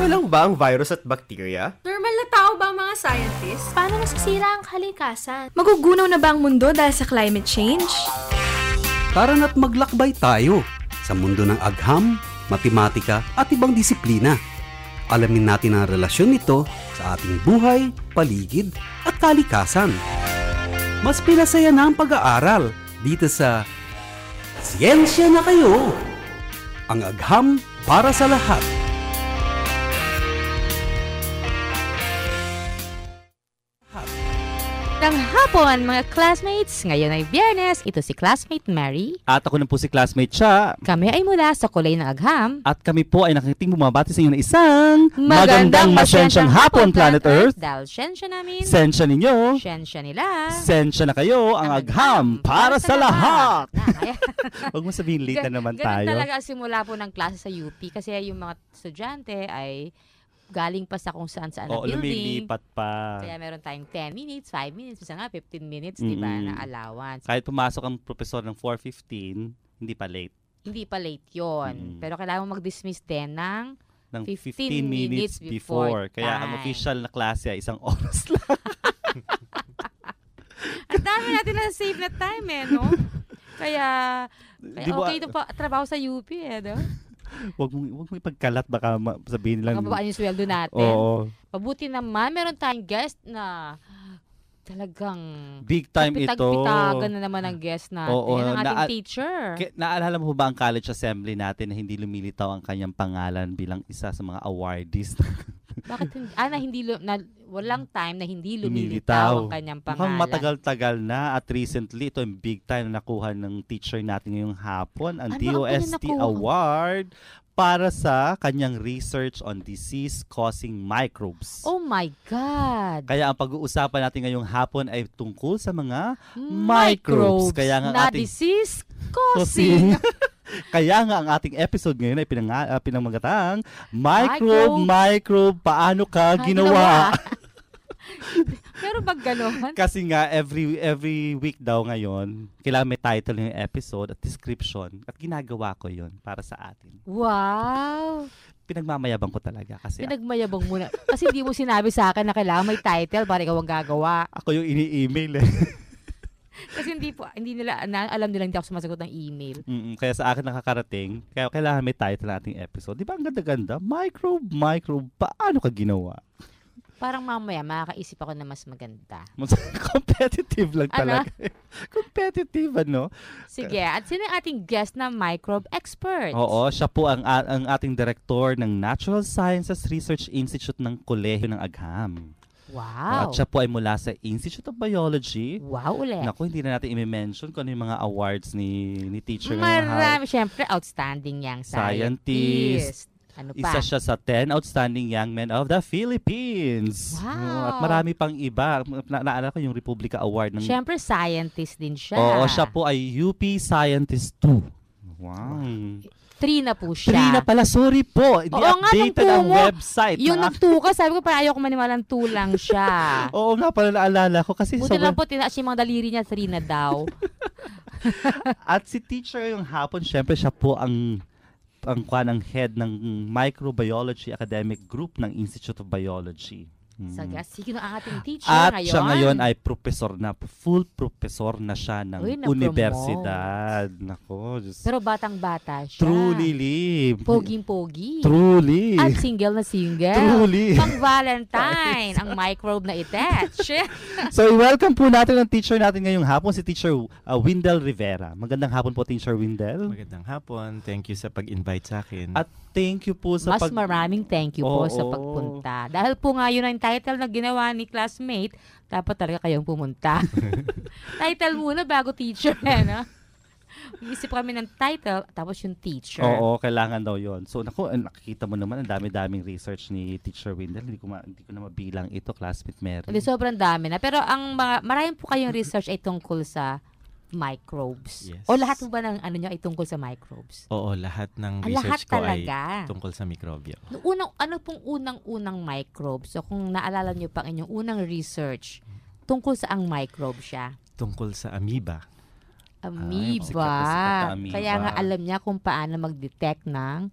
lang ba ang virus at bacteria? Normal na tao ba ang mga scientists? Paano nasisira ang kalikasan? Magugunaw na ba ang mundo dahil sa climate change? Tara na't maglakbay tayo sa mundo ng agham, matematika at ibang disiplina. Alamin natin ang relasyon nito sa ating buhay, paligid at kalikasan. Mas pinasaya na ang pag-aaral dito sa Siyensya na Kayo! Ang agham para sa lahat. Ng hapon, mga classmates. Ngayon ay Biyernes. Ito si classmate Mary. At ako na po si classmate Cha. Kami ay mula sa Kulay ng Agham. At kami po ay nakikiting bumabati sa inyo ng isang magandang masensyang hapon, Planet Earth. Dahil sensya namin, Sensya ninyo. sensya nila. Sensya na kayo, ang agham para sa lahat. Huwag mo sabihin late na naman Ganun tayo. talaga simula po ng klase sa UP kasi yung mga estudyante ay galing pa sa kung saan-saan na Oo, building. lumilipat pa. Kaya meron tayong 10 minutes, 5 minutes, isa nga 15 minutes, di ba, na allowance. Kahit pumasok ang professor ng 4:15, hindi pa late. Hindi pa late yun. Pero kailangan mo mag-dismiss din ng 15 minutes before. Kaya ang time. official na klase ay 1 oras lang. Ang dami natin na save na time no? Kaya Di ba- okay ito pa trabaho sa UP no? Wag mo ipagkalat, baka sabihin lang. Baka babaan yung sweldo natin. Oo. Pabuti naman, meron tayong guest na talagang Big time ito. pitag-pitagan na naman ang guest natin. Oo, ang ating teacher. Naalala mo ba ang college assembly natin na hindi lumilitaw ang kanyang pangalan bilang isa sa mga awardees? Bakit walang time na hindi lumilitaw ang kanyang Mukhang pangalan? matagal-tagal na at recently ito yung big time na nakuha ng teacher natin ngayong hapon, ang Ano ang DOST nakuha? Award para sa kanyang research on disease-causing microbes. Oh my God! Kaya ang pag-uusapan natin ngayong hapon ay tungkol sa mga microbes. Kaya nga na ating disease causing. Kaya nga ang ating episode ngayon ay pinamagatang Microbe, paano ka ginawa? Meron bang gano'n? Kasi nga every week daw ngayon, kailangan may title yung episode at description at ginagawa ko yon para sa atin. Wow! Pinagmamayabang ko talaga kasi Pinagmayabang mo na. Kasi hindi mo sinabi sa akin na kailangan may title para ikaw ang gagawa. ako yung ini-email eh. Kasi hindi nila, alam nila hindi ako sumasagot ng email. Kaya sa akin nakakarating, kaya kailangan may title ng ating episode. Di ba ang ganda-ganda? Microbe, paano ka ginawa? Parang mamaya makakaisip ako na mas maganda. Competitive lang Ano? talaga. Competitive, ano? Sige, at sino ang ating guest na microbe expert? Oo, siya po ang ating director ng Natural Sciences Research Institute ng Kolehiyo ng Agham. Wow. At siya po ay mula sa Institute of Biology. Wow ulit. Naku, hindi na natin i-mention kung ano yung mga awards ni teacher ngayong Marami. Siyempre, outstanding young scientist. Ano pa? Isa siya sa 10 outstanding young men of the Philippines. Wow. At marami pang iba. Naalala ko yung Republica Award ng... Siyempre, scientist din siya. Oo, siya po ay UP Scientist 2. Wow. 3 na po siya. 3 na pala, sorry po. Hindi Oo nga, updated nung ang tungo. website. Yung nagtuka, sabi ko parang ayaw ko maniwalang 2 lang siya. Oo nga pala, naalala ko. Kasi Buti lang po, tinaas yung mga daliri niya, 3 na daw. At si teacher yung hapon, syempre siya po ang head ng Microbiology Academic Group ng Institute of Biology. Sino ang ating teacher At ngayon? siya ngayon ay professor na, full professor na siya ng Uy, na-promote. universidad. Nako, Diyos. Pero batang-bata siya. Truly, Lim. Poging-pogi. Truly. At single na single. Truly. Pang Valentine, ang microbe na attach. So, welcome po natin ang teacher natin ngayong hapon, si Teacher Windel Rivera. Magandang hapon po, Teacher Windel. Magandang hapon. Thank you sa pag-invite sa akin. At thank you po sa Mas maraming thank you po sa pagpunta. Dahil po nga yun ang title na ginawa ni classmate, dapat talaga kayong pumunta. Title muna bago teacher, no? Isip kami ng title, tapos yung teacher. Oo, kailangan daw yon. So, nakikita mo naman, ang dami-daming research ni Teacher Windel. Hindi ko na mabilang ito, classmate Mary. Hindi, sobrang dami na. Pero maraming po kayong research ay tungkol sa microbes. Yes. O lahat po ba ng ano nyo ay tungkol sa microbes? Oo, lahat ng Lahat research ko talaga. ay tungkol sa mikrobyo. Ano pong unang-unang microbes? So kung naalala nyo pa ang inyong unang research, tungkol sa ang microbe siya? Tungkol sa amoeba. Amoeba. sikat na amoeba. Kaya nga alam niya kung paano mag-detect ng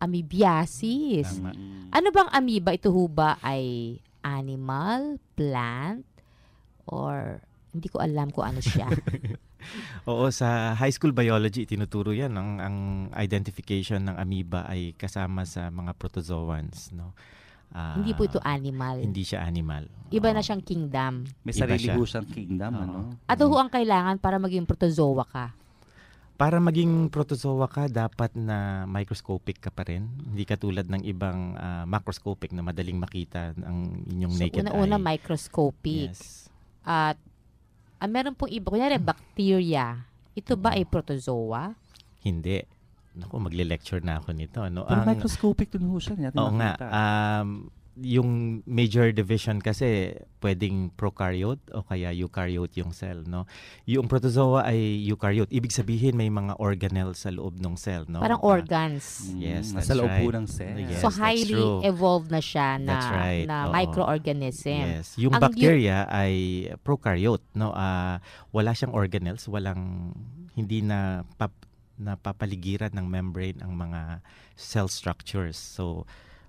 amoebiasis. Tama. Ano bang amoeba? Ito ho ba ay animal, plant, or hindi ko alam kung ano siya. Oo, sa high school biology, tinuturo yan. Ang identification ng amoeba ay kasama sa mga protozoans. No? Hindi po ito animal. Hindi siya animal. Iba na Oo. siyang kingdom. May Iba sarili siya. ho siyang kingdom, Oo. ano? At ho ang kailangan para maging protozoa ka. Para maging protozoa ka, dapat na microscopic ka pa rin. Hindi katulad ng ibang macroscopic na madaling makita ang inyong So, naked una-una eye. microscopic. Yes. At meron pong iba. Kunyari, bacteria. Ito ba ay protozoa? Hindi. Naku, magle-lecture na ako nito. No? Pero microscopic din ho siya. Hindi natin Oo nga. makita. Yung major division kasi pwedeng prokaryote o kaya eukaryote yung cell, no? Yung protozoa ay eukaryote. Ibig sabihin may mga organelle sa loob ng cell, no? Parang organs. Yes, Nasa that's loob po right. ng cell. Yes, So, that's highly true. evolved na siya na, That's right. na Oo. microorganism. Yes. Yung Ang bacteria ay prokaryote, no? Wala siyang organelles, hindi na napapaligiran ng membrane ang mga cell structures. So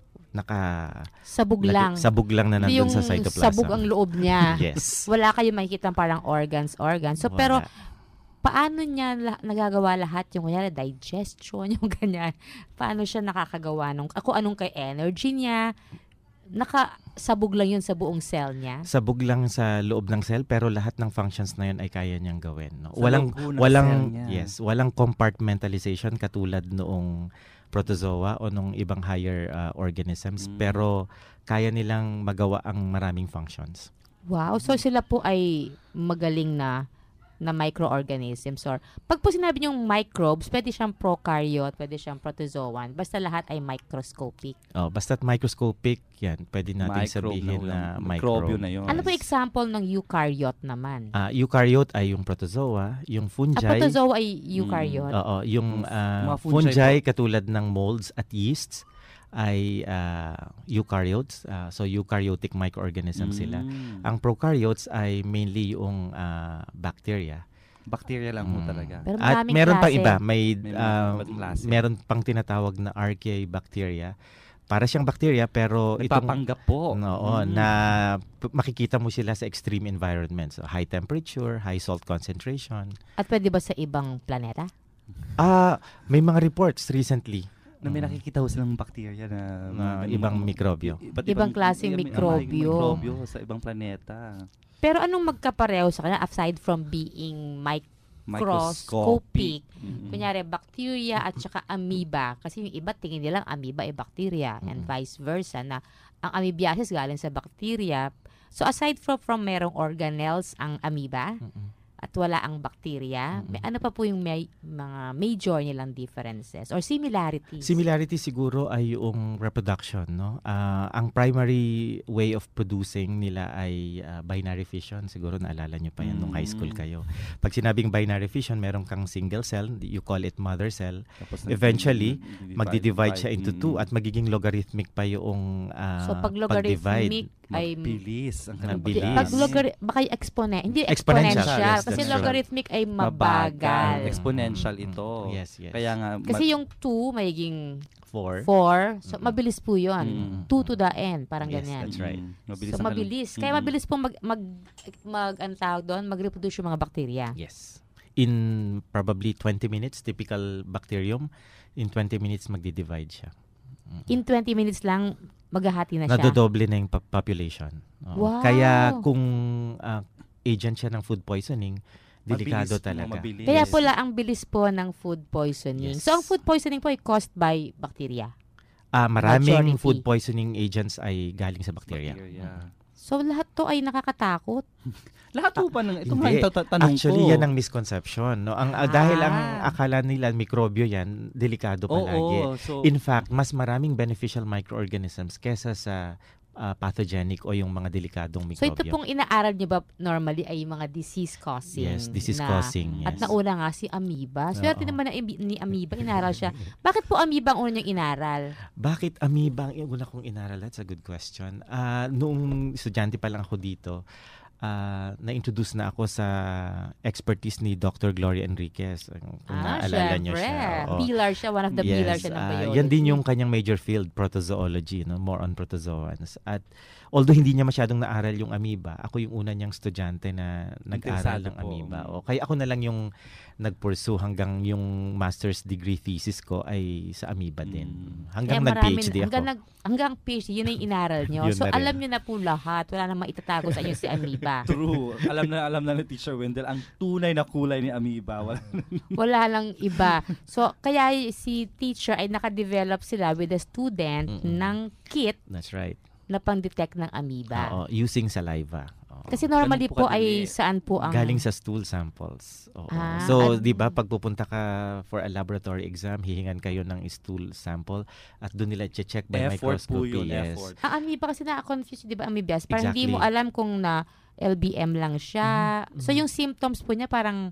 Sabog lang. sabog lang na Hindi nandun yung sa cytoplasm. sabog ang loob niya. Yes. Wala kayo makikita parang organs. So, Wala. pero paano niya nagagawa lahat yung kunyari digestion, yung ganyan? Paano siya nakakagawa kung anong kay energy niya? Nakasabog lang yun sa buong cell niya. Sabog lang sa loob ng cell pero lahat ng functions na yun ay kaya niyang gawin, no? Sa Walang loob ho ng cell niya. walang compartmentalization katulad noong protozoa o nung ibang higher organisms, pero kaya nilang magawa ang maraming functions. Wow. So, sila po ay magaling na microorganisms. Or, pag po sinabi niyong microbes, pwede siyang prokaryote, pwede siyang protozoan. Basta lahat ay microscopic. Basta't microscopic, yan, pwede natin Microbe sabihin na na microbio microbe. na yun. Ano po example ng eukaryote naman? Eukaryote ay yung protozoa, yung fungi. Protozoa ay eukaryote. Oo, yung Mga fungi fungi katulad ng molds at yeasts ay eukaryotes. So eukaryotic microorganisms sila. Ang prokaryotes ay mainly yung bacteria. Bacteria lang ho talaga. Pero At maraming meron pang klase. iba, May mga ibang klase. meron pang tinatawag na Archaebacteria. Para siyang bacteria pero Nagpapanggap po. na makikita mo sila sa extreme environments. So, high temperature, high salt concentration. At pwede ba sa ibang planeta? May mga reports recently Na may nakikita ho silang bacteria na ibang mikrobyo. Ibang klaseng mikrobyo. mikrobyo sa ibang planeta. Pero anong magkapareho sa kanya aside from being microscopic? Kunyari, bacteria at saka amoeba. Kasi yung iba tingin nilang amoeba ay bacteria and vice versa na ang amoebiasis galing sa bacteria. So aside from merong organelles ang amoeba at wala ang bacteria, may ano pa po yung mga major nilang differences or similarities? Similarity siguro ay yung reproduction, no? Ang primary way of producing nila ay binary fission. Siguro naalala nyo pa yan nung high school kayo. Pag sinabing binary fission, meron kang single cell, you call it mother cell. Tapos Eventually, magdi-divide siya into two at magiging logarithmic pa yung So pag pag-divide. logarithmic ay Mabilis. Ang Mabilis. pag baka hindi Exponential. exponential. Yes, kasi that's logarithmic ay mabagal. Exponential ito. Yes, yes. Kaya nga, Kasi yung 2 magiging 4. 4. So mabilis po 'yon. 2 to the n, parang Yes, ganyan. that's right. Mabilis So ang mabilis. Kaya mabilis pong ang tawag doon, mag-reproduce yung mga bakterya. Yes. In probably 20 minutes, typical bacterium, in 20 minutes magdi-divide siya. In 20 minutes lang maghahati na siya. Nadodoble na yung population. Oo. Wow. Kaya kung agent siya ng food poisoning, delikado Mabilis, talaga. mabilis. Kaya pala ang bilis po ng food poisoning. Yes. So ang food poisoning po ay caused by bacteria. Maraming Majority. food poisoning agents ay galing sa bacteria. So lahat to ay nakakatakot. Lahat po ba ng ito Hindi. nga yung tanong Actually, ko. yan ang misconception. No? Dahil ang akala nila mikrobyo yan, delikado palagi. So, In fact, mas maraming beneficial microorganisms kesa sa pathogenic o yung mga delikadong So mikrobyo. ito pong inaaral niyo ba normally ay yung mga disease causing? Yes, disease na- causing. Yes. At nauna nga si amoeba. Swerte Oo. naman ni amoeba, inaral siya. Bakit po amoeba ang una niyang inaral? Bakit amoeba ang una kong inaral? That's a good question. Noong estudyante pa lang ako dito, na-introduce na ako sa expertise ni Dr. Gloria Enriquez. Kung naaalala niyo syempre. siya. Oo. Pillar siya, one of the pillars siya ng biology. Yan din yung kanyang major field, protozoology, no? More on protozoans. At although hindi niya masyadong naaral yung amoeba, ako yung una niyang estudyante na nag-aral Interesado ng po. amoeba. Kaya ako na lang yung nag-pursue hanggang yung master's degree thesis ko ay sa amoeba din. Hanggang Kaya marami nag-PhD ako. Hanggang PhD, yun na yung inaral nyo. Yun So, na rin. alam nyo na po lahat. Wala nang maitatago sa inyo si amoeba. True. alam na ni Teacher Wendell ang tunay na kulay ni amoeba. Wala lang iba. So, kaya si teacher ay nakadevelop sila with a student ng kit That's right. na pang-detect ng amoeba. Oo, using saliva. Oo. Kasi normally Ganun po po ay kadali. saan po ang... Galing sa stool samples. Oo. Ah, So, at- 'di ba, pag pupunta ka for a laboratory exam, hihingan kayo ng stool sample at doon nila check by Effort po microscopy. yun, Yes. effort. Ang amoeba kasi na-confuse, di ba, amoebias? Parang hindi mo Exactly. alam kung na LBM lang siya. So, yung symptoms po niya parang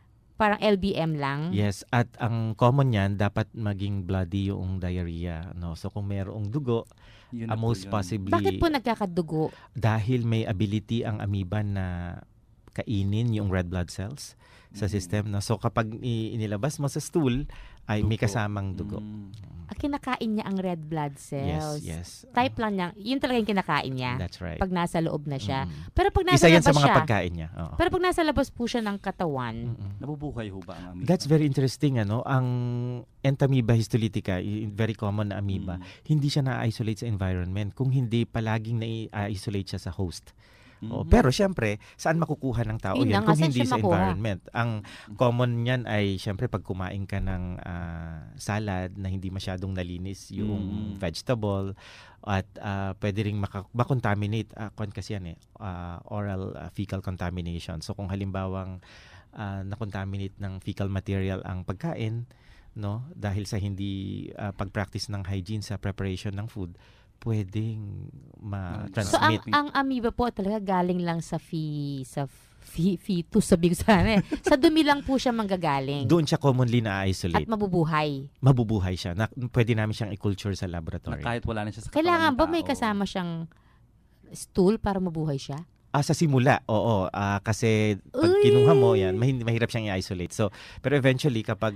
LBM lang. Yes, at ang common niyan dapat maging bloody yung diarrhea, no. So kung mayroong dugo, Yun na po most yun. possibly Bakit po nagkakadugo? dahil may ability ang amoeba na kainin yung red blood cells sa system, no. So kapag inilabas mo sa stool ay may Dugo. kasamang dugo. Kinakain niya ang red blood cells. Yes. Type lang niya. Yun talaga yung kinakain niya. That's right. Pag nasa loob na siya. Mm. Pero pag nasa Isa yan labas sa mga siya, pagkain niya. Oo. pero pag nasa labas po siya ng katawan, Nabubuhay ho ba ang amoeba? That's very interesting, ano. Ang Entamoeba histolytica, very common na amoeba, hindi siya na-isolate sa environment kung hindi palaging na-isolate siya sa host. Pero syempre, saan makukuha ng tao Yun yan lang, kung saan hindi siya sa makuha? environment? Ang common niyan ay syempre pag kumain ka ng salad na hindi masyadong nalinis yung vegetable at pwede ring makontaminate kasi yan oral fecal contamination. So kung halimbawang na-contaminate ng fecal material ang pagkain, no, dahil sa hindi pag-practice ng hygiene sa preparation ng food, pwedeng So, ma-transmit. ang amoeba po talaga galing lang sa fetus, sabi ko sana eh. Sa dumi lang po siya manggagaling. Doon siya commonly At na-isolate. mabubuhay. Mabubuhay siya. Pwede namin siyang i-culture sa Na laboratory. kahit wala na siya sa katawan Kailangan ng ba may tao. kasama siyang stool para mabuhay siya? Sa simula, oo. Kasi pag Uy! kinuha mo yan, mahirap siyang i-isolate. So, pero eventually, kapag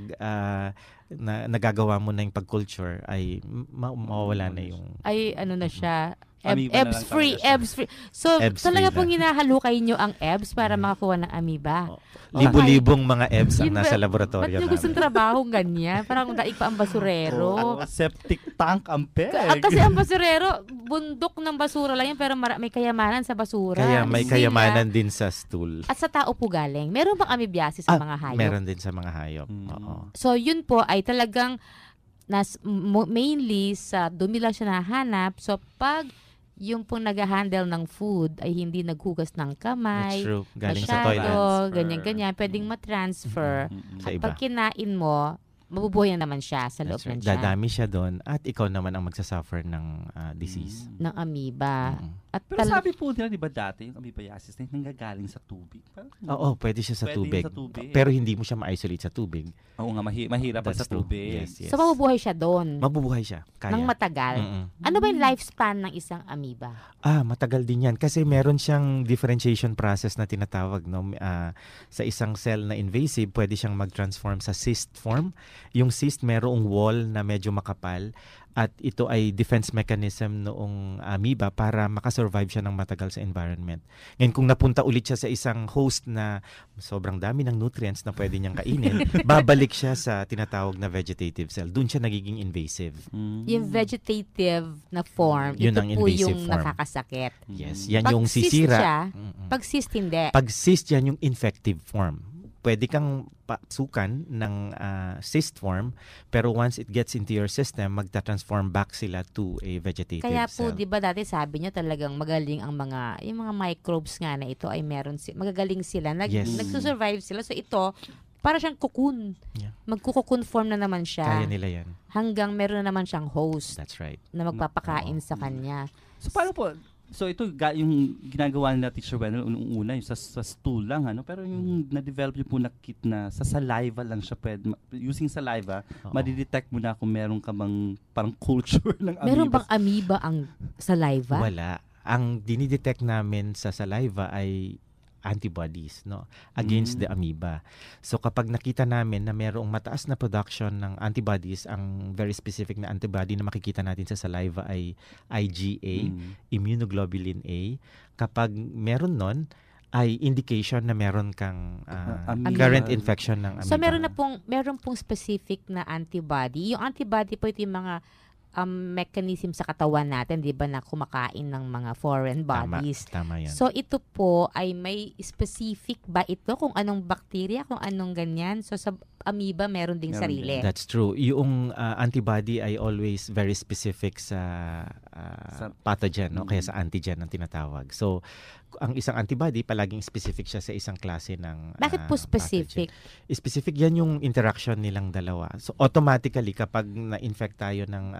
nagagawa mo na yung pag-culture, ay mawawala na yung... Ay, ano na siya? Amoeba na lang Ebs free, talaga siya. ebs free. So, Ebs talaga free pong hinahalukay nyo ang ebs para makakuha ng amoeba. Libo-libong mga ebs ang Yun ba- nasa Ba't laboratorio nyo gustong namin. trabaho ganyan? Parang daig pa ang basurero. Septic tank ang peg. Kasi ang basurero, bundok ng basura lang yan, pero may kayamanan sa basura. Kaya may Sila. kayamanan din sa stool. At sa tao po galing. Meron bang amoebiasis sa mga hayop? Meron din sa mga hayop. Oo. So, yun po ay talagang mainly sa dumi lang siya nahanap. So, pag yung pong nag-handle ng food ay hindi naghugas ng kamay, That's true. Galing sa masyado, toilet. Transfer. ganyan-ganyan, pwedeng matransfer. Sa At iba. pag kinain mo, mabubuhay na naman siya sa loob That's right. ng siya Dadami siya doon at ikaw naman ang magsasuffer ng disease. ng amoeba. At Pero sabi po nila, di ba dati, yung amoebiasis na nanggagaling sa tubig. Parang, Oo, pwede siya sa Pwede tubig. sa tubig. Pero hindi mo siya ma-isolate sa tubig. Oo nga, mahirap pa That's sa true. tubig. Yes, yes. So, mabubuhay siya doon Mabubuhay siya. Kaya. ng matagal. Mm-mm. Ano ba yung lifespan ng isang amoeba? Matagal din yan. Kasi meron siyang differentiation process na tinatawag. No? Sa isang cell na invasive, pwede siyang mag-transform sa cyst form. Yung cyst, merong wall na medyo makapal. At ito ay defense mechanism noong amoeba para makasurvive siya ng matagal sa environment. Ngayon, kung napunta ulit siya sa isang host na sobrang dami ng nutrients na pwede niyang kainin, babalik siya sa tinatawag na vegetative cell. Doon siya nagiging invasive. Yung vegetative na form, Yun ito ang po invasive yung form. nakakasakit. Yes, yan Pag yung cyst sisira. siya, Mm-mm. pag cyst hindi. Pag cyst, yan yung infective form. Pwede kang pasukan ng cyst form, pero once it gets into your system, magta-transform back sila to a vegetative Kaya po, cell. di ba dati sabi niyo talagang magaling ang yung mga microbes nga na ito ay meron magagaling sila. Yes. Nagsusurvive sila. So ito, para siyang cocoon. Yeah. Magkukocoon form na naman siya. Kaya nila yan. Hanggang meron na naman siyang host That's right. na magpapakain sa kanya. So, paano po? So, ito yung ginagawa nila Teacher Wendell, una, yung sa stool lang, pero yung na-develop yung po na kit na sa saliva lang siya pwede, using saliva, Oo. madidetect mo na kung meron ka bang parang culture ng amoeba. Meron bang amoeba ang saliva? Wala. ang dinidetect namin sa saliva ay antibodies, no, against the amoeba. So kapag nakita namin na mayroong mataas na production ng antibodies, ang very specific na antibody na makikita natin sa saliva ay IgA, immunoglobulin A. Kapag meron nun, ay indication na meron kang current infection ng amoeba. So meron pong specific na antibody. Yung antibody po ito yung mga mechanism sa katawan natin, 'di ba, na kumakain ng mga foreign bodies. Tama yan. So ito po ay may specific ba ito kung anong bacteria, kung anong ganyan? So sa amoeba meron ding sarili. That's true. Yung antibody ay always very specific sa pathogen, no? Kaya sa antigen ang tinatawag. So ang isang antibody palaging specific siya sa isang klase ng Bakit po specific? pathogen. Specific yan yung interaction nilang dalawa. So automatically kapag na-infect tayo ng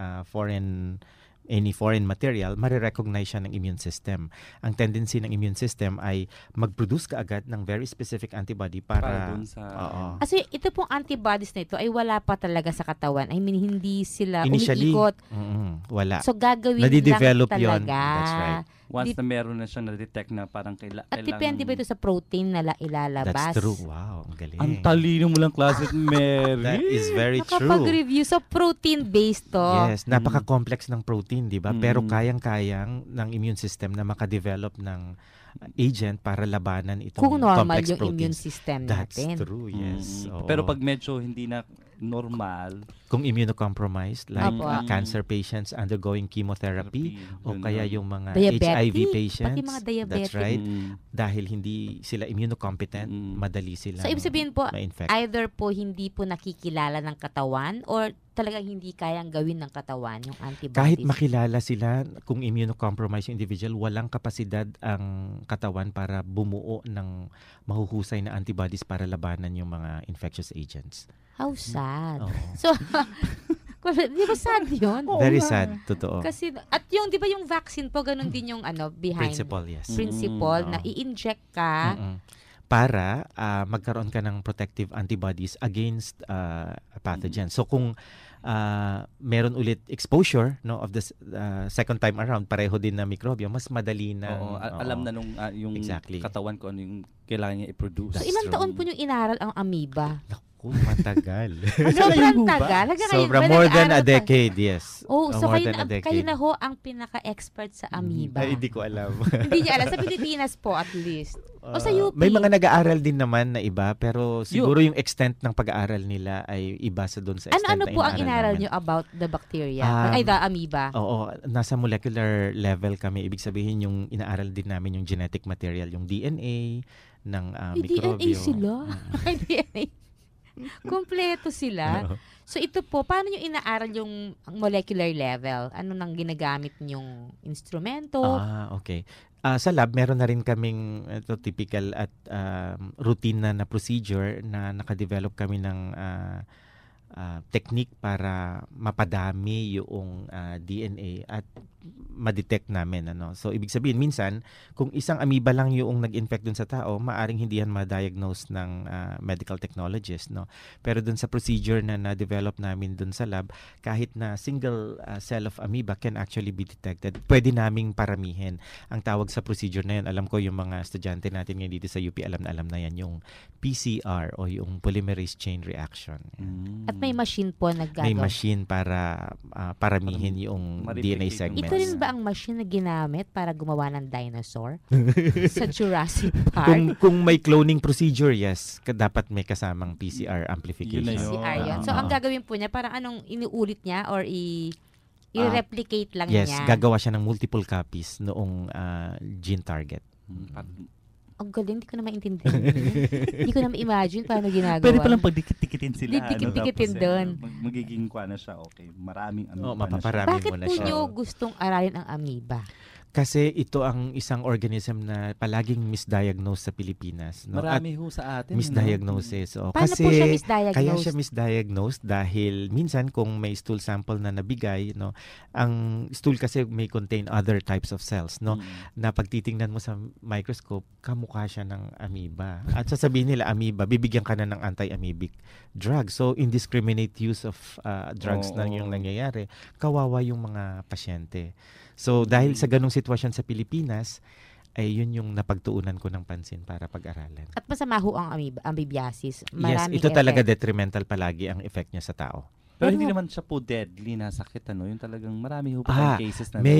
any foreign material, marirecognize siya ng immune system. Ang tendency ng immune system ay mag-produce kaagad ng very specific antibody para dun sa... Kasi ito pong antibodies na ito ay wala pa talaga sa katawan. I mean, hindi sila initially, umiikot. Wala. So gagawin lang Nadidevelop talaga. yun. That's right. Once na meron na siyang na-detect na parang At depende ba ito sa protein na ilalabas? That's true. Wow, ang galing. Ang talino mo lang, classmate Mary. That is very true. Nakapag-review sa protein-based to. Yes, napaka-complex ng protein, di ba? Pero kayang-kayang ng immune system na makadevelop ng agent para labanan itong Kung normal complex yung proteins. immune system That's natin. true, yes. Oo. Pero pag medyo hindi na normal, kung immunocompromised, like Opo. cancer patients undergoing chemotherapy, o yun kaya na. yung mga Diabetic, HIV patients, pati mga diabetic. that's right, dahil hindi sila immunocompetent, madali sila So, ibig sabihin po, ma-infect. either po hindi po nakikilala ng katawan or talagang hindi kayang gawin ng katawan yung antibodies. Kahit makilala sila, kung immunocompromised yung individual, walang kapasidad ang katawan para bumuo ng mahuhusay na antibodies para labanan yung mga infectious agents. How sad. Oo. So, di ba sad yun? Very sad, totoo. Kasi, at yung, di ba yung vaccine po, ganun din yung behind Principle, yes. principle na Oo. i-inject ka. Para magkaroon ka ng protective antibodies against pathogen. So kung meron ulit exposure, no, of the second time around, pareho din na mikrobyo, mas madali na. alam na nung yung Exactly. katawan ko ano yung kailangan niya i-produce. So, ilang taon po yung inaral ang amoeba? Naku, matagal. Sobrang tagal. Sobra more than a decade, yes. Oh, so more kayo than a decade. kayo na ho ang pinaka-expert sa amoeba. Ay, hindi ko alam. Hindi niya alam. Sa Pilipinas po, at least. O sa UP. May mga nag-aaral din naman na iba, pero siguro yung extent ng pag-aaral nila ay iba sa doon sa extent Ano na po ang inaral namin. nyo about the bacteria? Ay, the amoeba? Oo, nasa molecular level kami. Ibig sabihin yung inaaral din namin yung genetic material, yung DNA ng May mikrobyo. DNA sila. May DNA. Kompleto sila. So ito po, paano nyo inaaral yung molecular level? Ano nang ginagamit nyong instrumento? Okay. Sa lab, meron na rin kaming typical at routine na procedure na nakadevelop kami ng technique para mapadami yung DNA at ma-detect namin. So, ibig sabihin, minsan, kung isang amoeba lang yung nag-infect dun sa tao, maaring hindi yan ma-diagnose ng medical technologist. No? Pero dun sa procedure na na-develop namin dun sa lab, kahit na single cell of amoeba can actually be detected, pwede naming paramihin. Ang tawag sa procedure na yun, alam ko yung mga estudyante natin ngayon dito sa UP, alam na yan, yung PCR o yung polymerase chain reaction. At may machine po naggagawa. May machine para paramihin yung DNA segments. Ito rin ba ang machine na ginamit para gumawa ng dinosaur? Sa Jurassic Park? Kung may cloning procedure, yes, dapat may kasamang PCR amplification. Yun na yun. PCR yun. So, ang gagawin po niya, parang anong iniulit niya or i-replicate lang yes, niya? Yes, gagawa siya ng multiple copies noong gene target. Ang galing, hindi ko na maintindihan. Hindi ko na ma-imagine paano ginagawa. Pwede palang pagdikit-dikitin sila. Dikit-dikitin doon. Magiging kwa na siya, okay. Maraming mapaparami Bakit mo na po siya. nyo gustong aralin ang amoeba? Kasi ito ang isang organism na palaging misdiagnosed sa Pilipinas. No? Marami ho sa atin. Misdiagnosis. No? Paano kasi po siya misdiagnosed? Kaya siya misdiagnosed dahil minsan kung may stool sample na nabigay, no, ang stool kasi may contain other types of cells, no, na pagtitingnan mo sa microscope, kamukha siya ng amoeba. At sasabihin nila amoeba, bibigyan ka na ng anti-amoebic drug. So indiscriminate use of drugs na yung nangyayari. Kawawa yung mga pasyente. So dahil sa ganung sitwasyon sa Pilipinas, ay yun yung napagtuunan ko ng pansin para pag-aralan. At masama ho ang amoebiasis. Yes, ito talaga detrimental palagi ang effect niya sa tao. Pero hindi naman siya po deadly na sakit, ano? Yung talagang marami ho pa tayong cases na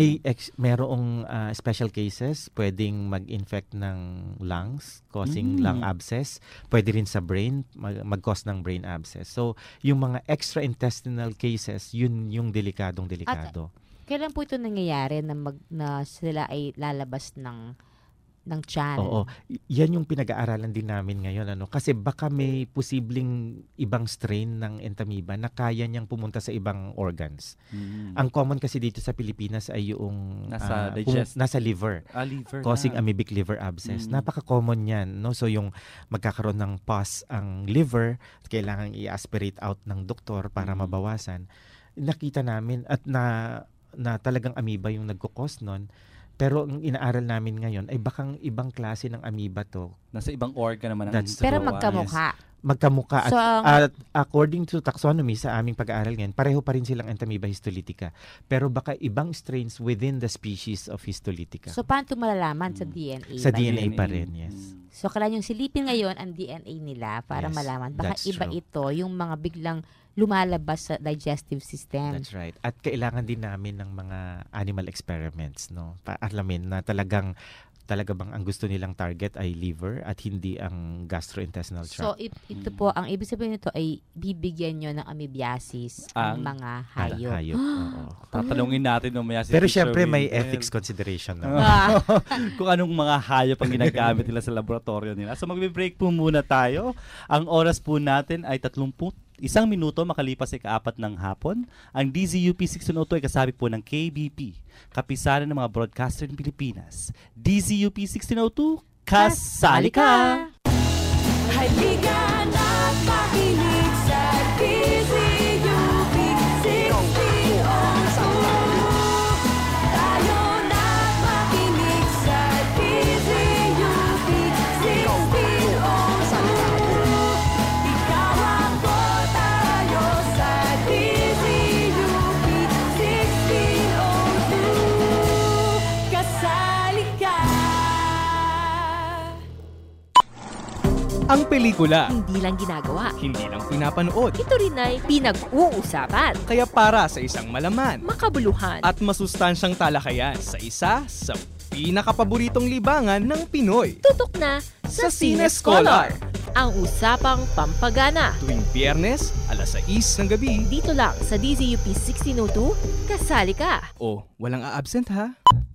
merong special cases, pwedeng mag-infect ng lungs, causing lung abscess. Pwede rin sa brain, mag-cause ng brain abscess. So, yung mga extraintestinal cases, yun yung delikadong-delikado. Kailan po ito nangyayari na sila ay lalabas ng tiyan? Oo. Yan yung pinag-aaralan din namin ngayon. Kasi baka may posibleng ibang strain ng entamoeba na kaya niyang pumunta sa ibang organs. Ang common kasi dito sa Pilipinas ay yung nasa liver. Liver. Causing amoebic liver abscess. Napaka-common yan. No? So yung magkakaroon ng pus ang liver, kailangan i-aspirate out ng doktor para mabawasan. Nakita namin at na talagang amoeba yung nagkukos nun. Pero ang inaaral namin ngayon ay bakang ibang klase ng amoeba to. Nasa ibang organ naman. Pero magkamukha. Magkamukha. So, at according to taxonomy sa aming pag-aaral ngayon, pareho pa rin silang Entamoeba histolytica. Pero baka ibang strains within the species of histolytica. So, paano malalaman sa DNA? Sa DNA pa rin, yes. So, kailangan yung silipin ngayon ang DNA nila para malaman. Baka iba ito, yung mga biglang lumalabas sa digestive system. That's right. At kailangan din namin ng mga animal experiments, no? Alamin na talaga bang ang gusto nilang target ay liver at hindi ang gastrointestinal tract. So, ito po, ang ibig sabihin nito ay bibigyan nyo ng amoebiasis ang mga hayop. Tatanungin natin mamaya si Pero syempre may ethics consideration naman. Kung anong mga hayop ang ginagamit nila sa laboratorio nila. So, magbe-break po muna tayo. Ang oras po natin ay 31 minuto makalipas sa ika-4 ng hapon. Ang DZUP 1602 ay kasabi po ng KBP, kapisanan ng mga broadcaster ng Pilipinas. DZUP 1602, kasali ka! Halika na makinig sa DZUP 1602. Tayo na makinig sa DZUP 1602. Ikaw ako, tayo sa DZUP 1602. Kasali ka. Ang pelikula, Hindi lang ginagawa. hindi lang pinapanood. Ito rin ay pinag-uusapan. Kaya para sa isang malaman Makabuluhan. at masustansyang talakayan sa isa sa pinakapaboritong libangan ng Pinoy. Tutok na Sa Cine Scholar. Ang usapang pampagana. Tuwing Biyernes, alas 6 ng gabi. Dito lang sa DZUP 1602, kasali ka. O, walang a-absent ha?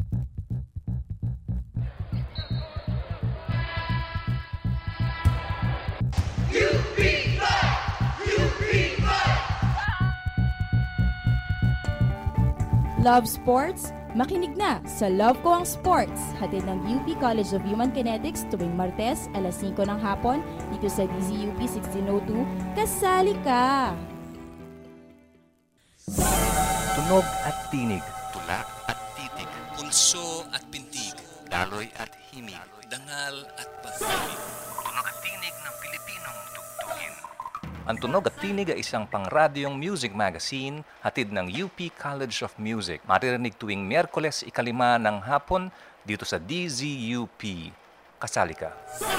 Love sports? Makinig na sa Love Ko Ang Sports, hatid ng UP College of Human Kinetics tuwing Martes, alas 5 ng hapon, dito sa DZUP 1602. Kasali ka! Tunog at tinig. Tula at titig. Pulso at pintig. Daloy at himig. Dangal at pag-ibig. Tunog at tinig ng Pilipinong tugtugin. Ang Tunog at Tinig ay isang pangradyong music magazine hatid ng UP College of Music. Maririnig tuwing Miyerkules 5 ng hapon dito sa DZUP. Kasali ka.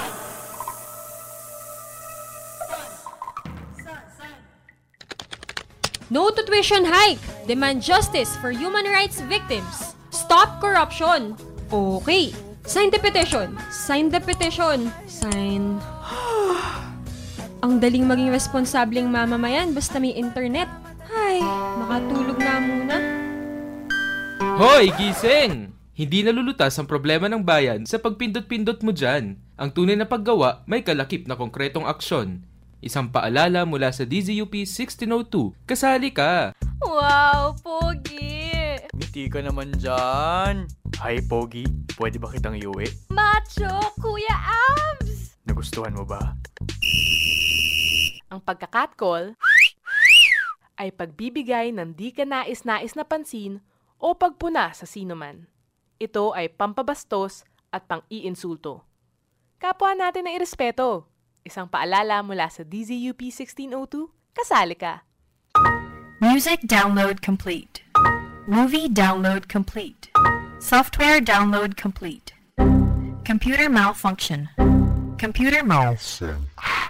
No to tuition hike! Demand justice for human rights victims. Stop corruption! Okay. Sign the petition. Sign the petition. Sign. Ang daling maging responsableng mamamayan basta may internet. Ay, makatulog na muna. Hoy, gising! Hindi nalulutas ang problema ng bayan sa pagpindot-pindot mo dyan. Ang tunay na paggawa may kalakip na konkretong aksyon. Isang paalala mula sa DZUP 1602. Kasali ka! Wow, Pogi! Ngiti ka naman dyan. Hi, Pogi. Pwede ba kitang iuwi? Macho, Kuya Abs! Nagustuhan mo ba? Ang pagkakatcall ay pagbibigay ng di ka nais-nais na pansin o pagpuna sa sinuman. Ito ay pampabastos at pang-iinsulto. Kapwa natin na irespeto. Isang paalala mula sa DZUP 1602, kasali ka. Music download complete. Movie download complete. Software download complete. Computer malfunction. Computer malfunction.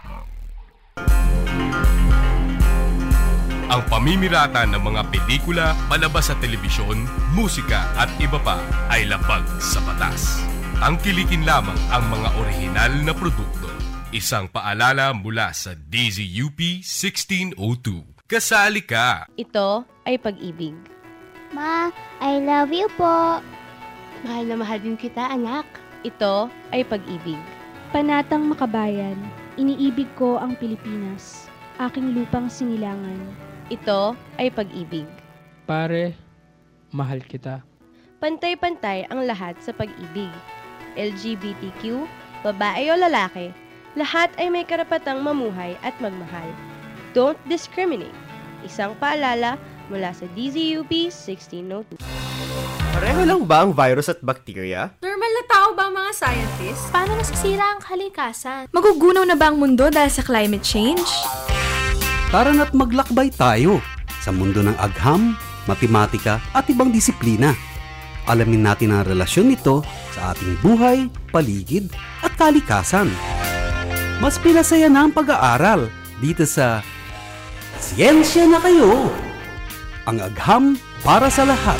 Ang pamimirata ng mga pelikula, palabas sa telebisyon, musika at iba pa ay labag sa batas. Tangkilikin lamang ang mga orihinal na produkto. Isang paalala mula sa DZUP 1602. Kasali ka! Ito ay pag-ibig. Ma, I love you po. Mahal na mahal din kita, anak. Ito ay pag-ibig. Panatang makabayan, iniibig ko ang Pilipinas, aking lupang sinilangan. Ito ay pag-ibig. Pare, mahal kita. Pantay-pantay ang lahat sa pag-ibig. LGBTQ, babae o lalaki, lahat ay may karapatang mamuhay at magmahal. Don't discriminate. Isang paalala mula sa DZUP 1602. Pareho lang ba ang virus at bakterya? Normal na tao ba ang mga scientists? Paano masisira ang kalikasan? Magugunaw na ba ang mundo dahil sa climate change? Tara na't maglakbay tayo sa mundo ng agham, matematika at ibang disiplina. Alamin natin ang relasyon nito sa ating buhay, paligid at kalikasan. Mas pinasaya na ang pag-aaral dito sa Siyensya na Kayo! Ang agham para sa lahat.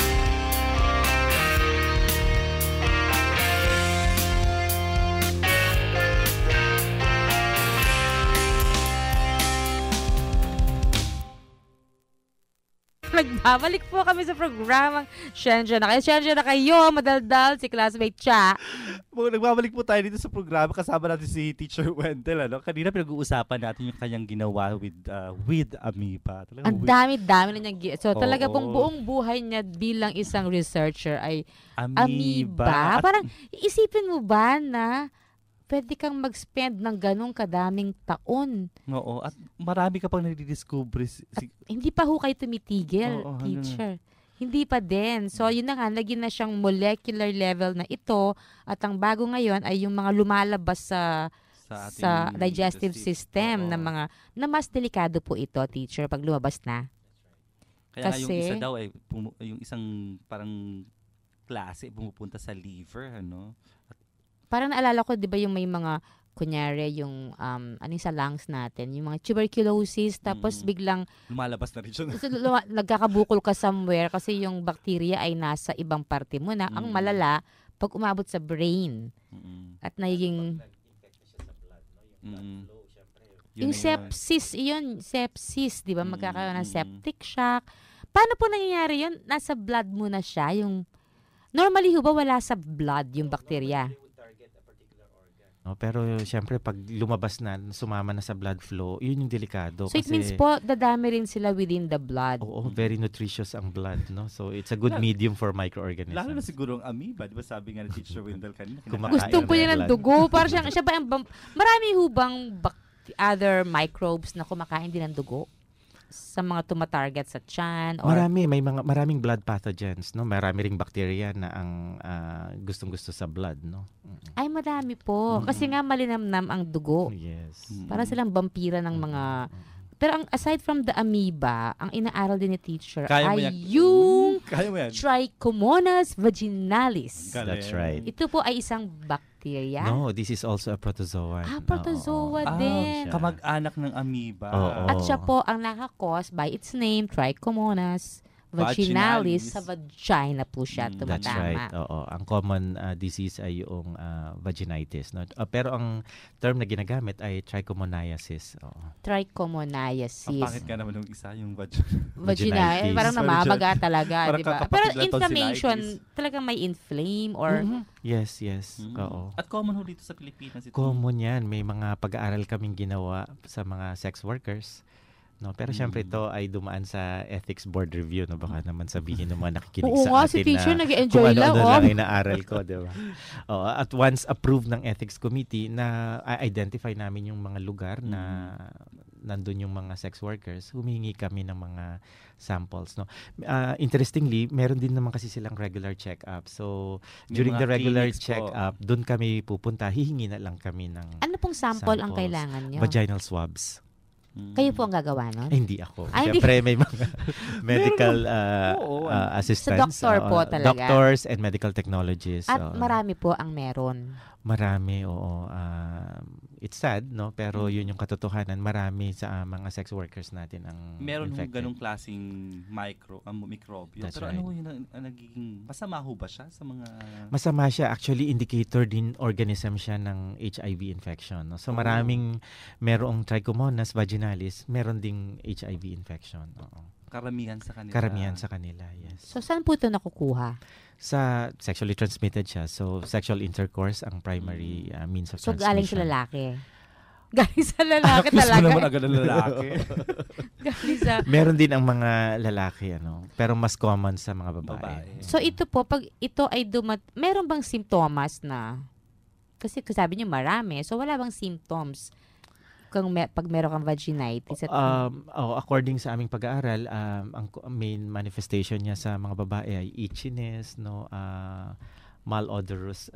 Nagbabalik po kami sa programang Siyensya na Kayo. Siyensya na Kayo, madaldal si classmate Cha. Nagbabalik po tayo dito sa programa. Kasama natin si Teacher Wendell. Kanina pinag-uusapan natin yung kanyang ginawa with amoeba. Ang dami-dami na niyang so talaga pong buong buhay niya bilang isang researcher ay amoeba. Parang isipin mo ba na pwede kang mag-spend ng ganong kadaming taon. Oo, at marami ka pang nadidiscover. Hindi pa ho kayo tumitigil, teacher. Hindi pa din. So, yun na nga, naging na siyang molecular level na ito. At ang bago ngayon ay yung mga lumalabas sa digestive system na mas delikado po ito, teacher, pag lumabas na. Kaya kasi, yung isa daw ay yung isang parang klase pumupunta sa liver, ano? Parang naalala ko, di ba yung may mga, kunyari, yung, sa lungs natin, yung mga tuberculosis, tapos biglang, lumalabas na rin siya. Nagkakabukol ka somewhere kasi yung bacteria ay nasa ibang parte mo na. Ang malala, pag umabot sa brain, at naging, yung sepsis, di ba? Magkakaroon ng septic shock. Paano po nangyayari yun? Nasa blood mo na siya, yung, normally ba wala sa blood yung bacteria? Pero siyempre pag lumabas na, sumama na sa blood flow, yun yung delikado. So it means po, dadami rin sila within the blood. Oo, very nutritious ang blood, no? So it's a good medium for microorganisms. Lalo na siguro ang amoeba, di ba sabi nga ni Teacher Wendell kanina? Gusto ko yan ng dugo. Parang siya ba marami hubang other microbes na kumakain din ng dugo? Sa mga tumatarget sa tiyan? Or Maraming blood pathogens, no? Marami ring bacteria na ang gustong-gusto sa blood, no? Ay, marami po. Kasi nga malinamnam ang dugo. Yes. Para silang vampira ng mga... Pero aside from the amoeba, ang inaaral din ni teacher ay yung Trichomonas vaginalis. That's right. Ito po ay isang bacteria. No, this is also a protozoa. Protozoa din. Kamag-anak ng amoeba. At siya po ang nakakos by its name, Trichomonas vaginalis. Sa vagina po siya tumatama. That's right. Oo. Ang common disease ay yung vaginitis. No? Pero ang term na ginagamit ay trichomoniasis. Trichomoniasis. Bakit ka naman yung isa, yung vaginitis? Parang namabaga talaga, di ba? Pero inflammation, talagang may inflame or... Yes. Oo. At common ho dito sa Pilipinas ito? Common yan. May mga pag-aaral kaming ginawa sa mga sex workers. No, pero syempre ito ay dumaan sa ethics board review, no, baka naman sabihin ng mga nakikinig sa atin si teacher na nag-enjoy kung ano lang inaaral ko, di ba? At once approved ng ethics committee na identify namin yung mga lugar na nandun yung mga sex workers, humihingi kami ng mga samples, no. Interestingly, meron din naman kasi silang regular check-up. So, during the regular check-up, doon kami pupunta, hihingi na lang kami ng ano pong sample ang kailangan nyo? Vaginal swabs. Kayo po ang gagawa nun? Hindi ako. Ay, hindi. Siyempre, may mga medical assistants. Sa doktor po talaga. Doctors and medical technologists. At marami po ang meron. Marami, oo. It's sad, no? Pero yun yung katotohanan. Marami sa mga sex workers natin ang meron infected. ganung klaseng microbial. That's Pero right. ano yung nagiging, masama ho ba siya sa mga... Masama siya. Actually, indicator din organism siya ng HIV infection. No? So maraming merong Trichomonas vaginalis, meron ding HIV infection. Oo. Karamihan sa kanila. Karamihan sa kanila, yes. So saan po ito nakukuha? Sa sexually transmitted siya. So sexual intercourse ang primary means of So transmission. galing sa lalaki? Galing sa lalaki talaga? Gusto naman agad ng lalaki. Galing sa... Meron din ang mga lalaki, pero mas common sa mga babae. So ito po, pag ito ay meron bang simptomas na, kasi sabi niyo marami, so wala bang symptoms pag meron kang vaginitis? According sa aming pag-aaral, ang main manifestation niya sa mga babae ay itchiness, malodorous,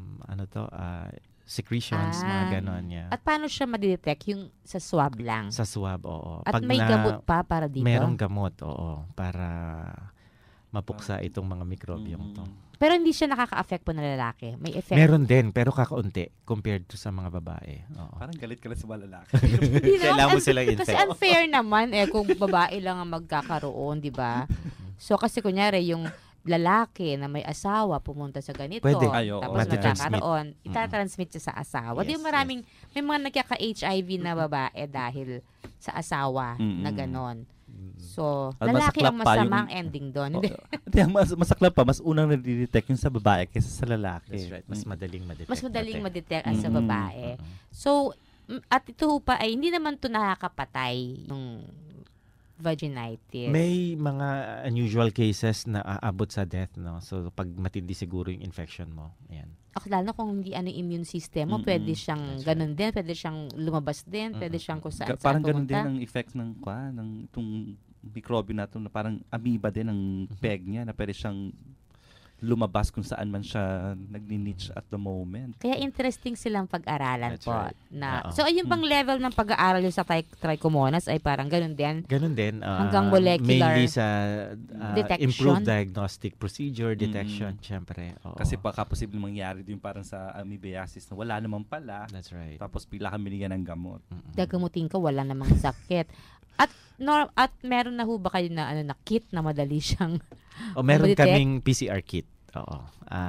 secretions, mga ganon niya. At paano siya madidetect? Yung sa swab lang? Sa swab, oo. At may gamot pa para dito? Merong gamot, oo. Para mapuksa itong mga mikrobyong to. Pero hindi siya nakaka-affect po na lalaki? May effect? Meron din, pero kakaunti compared to sa mga babae. Oo. Parang galit ka lang sa mga lalaki. Kailangan mo silang infect. Kasi unfair naman kung babae lang ang magkakaroon, di ba? So kasi kunyari yung lalaki na may asawa pumunta sa ganito, pwede. Tapos magkakaroon, itatransmit siya sa asawa. Yes, may mga nagkaka-HIV na babae dahil sa asawa na ganon. So, lalaki ang masamang ending doon. Masaklap pa, mas unang nadidetect yung sa babae kaysa sa lalaki. That's right. Mas madaling madetect. Mas madaling madetect sa babae. So, at ito pa ay hindi naman to nakakapatay yung vaginitis. May mga unusual cases na aabot sa death, no? So, pag matindi siguro yung infection mo. Ayan. Lalo kung hindi immune system mo, pwede siyang ganun din, pwede siyang lumabas din, pwede siyang kung saan parang pumunta. ganun din ang effect ng itong microbe na ito, na parang amoeba din ang peg niya, na pwede siyang lumabas kung saan man siya nagni-niche at the moment. Kaya interesting silang pag-aralan. That's po. Right. So, ayun bang level ng pag-aaral sa Trichomonas ay parang ganun din? Ganun din. Hanggang molecular mainly sa detection? Improved diagnostic procedure, detection, syempre. Kasi posible mangyari din parang sa amoebiasis na wala naman pala. That's right. Tapos pila kang binigyan ng gamot. Gagamutin ka, wala namang sakit. At meron na ho ba kayo na kit na madali siyang meron kaming PCR kit. Oo.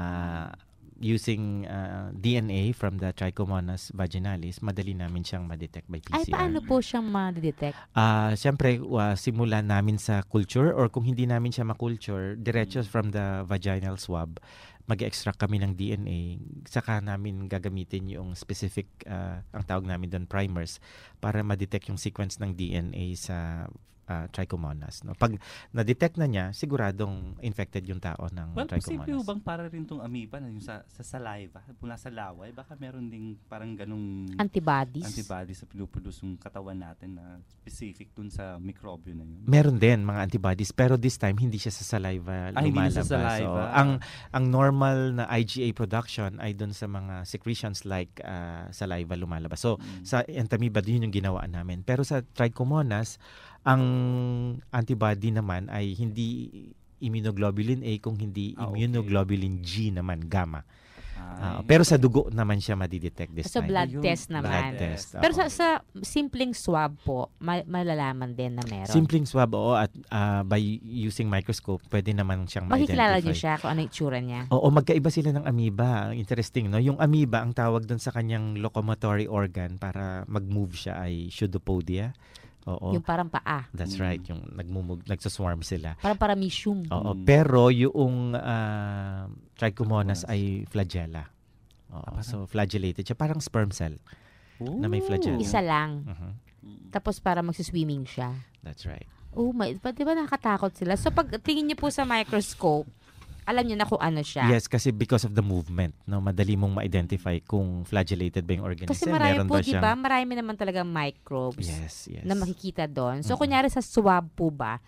Using DNA from the Trichomonas vaginalis, madali namin siyang ma-detect by PCR. Ay, paano po siyang ma-detect? Siyempre, simulan namin sa culture, or kung hindi namin siya ma-culture, diretso from the vaginal swab, mag-extract kami ng DNA, saka namin gagamitin yung specific, ang tawag namin doon, primers, para ma-detect yung sequence ng DNA sa Trichomonas. No? Pag na-detect na niya, siguradong infected yung tao ng Trichomonas. Posible bang para rin itong amoeba na yung sa saliva, mula sa laway, baka meron ding parang ganung antibodies na pinuproduce yung katawan natin na specific dun sa mikrobyo na yun? Meron din mga antibodies, pero this time hindi siya sa saliva lumalabas. Hindi na sa saliva. So, ang normal na IgA production ay dun sa mga secretions like saliva lumalabas. So sa entamoeba din yung ginawa namin. Pero sa Trichomonas, ang antibody naman ay hindi immunoglobulin A kung hindi immunoglobulin G naman, gamma. Pero sa dugo naman siya madidetect this time. So blood test naman. Blood test. Pero sa simpleng swab po, malalaman din na meron. Simpleng swab, oo, at by using microscope, pwede naman siyang ma-identify. Makikilala niyo siya kung ano itsura niya. Oo, magkaiba sila ng amoeba. Interesting, no? Yung amoeba, ang tawag doon sa kanyang locomotory organ para mag-move siya ay pseudopodia. Oo. Yung parang paa. That's right. Yung nagsaswarm sila. Parang paramecium. Oo. Pero yung Trichomonas ay flagella. Oo. So flagellated siya. Parang sperm cell na may flagella. Isa lang. Tapos para magsiswimming siya. That's right. Di ba nakakatakot sila? So pag tingin niyo po sa microscope, alam niyo na kung ano siya. Yes, kasi because of the movement, no, madali mong ma-identify kung flagellated ba yung organism. Kasi marami po, di ba? Marami naman talaga microbes yes. na makikita doon. So, kunyari sa swab po ba,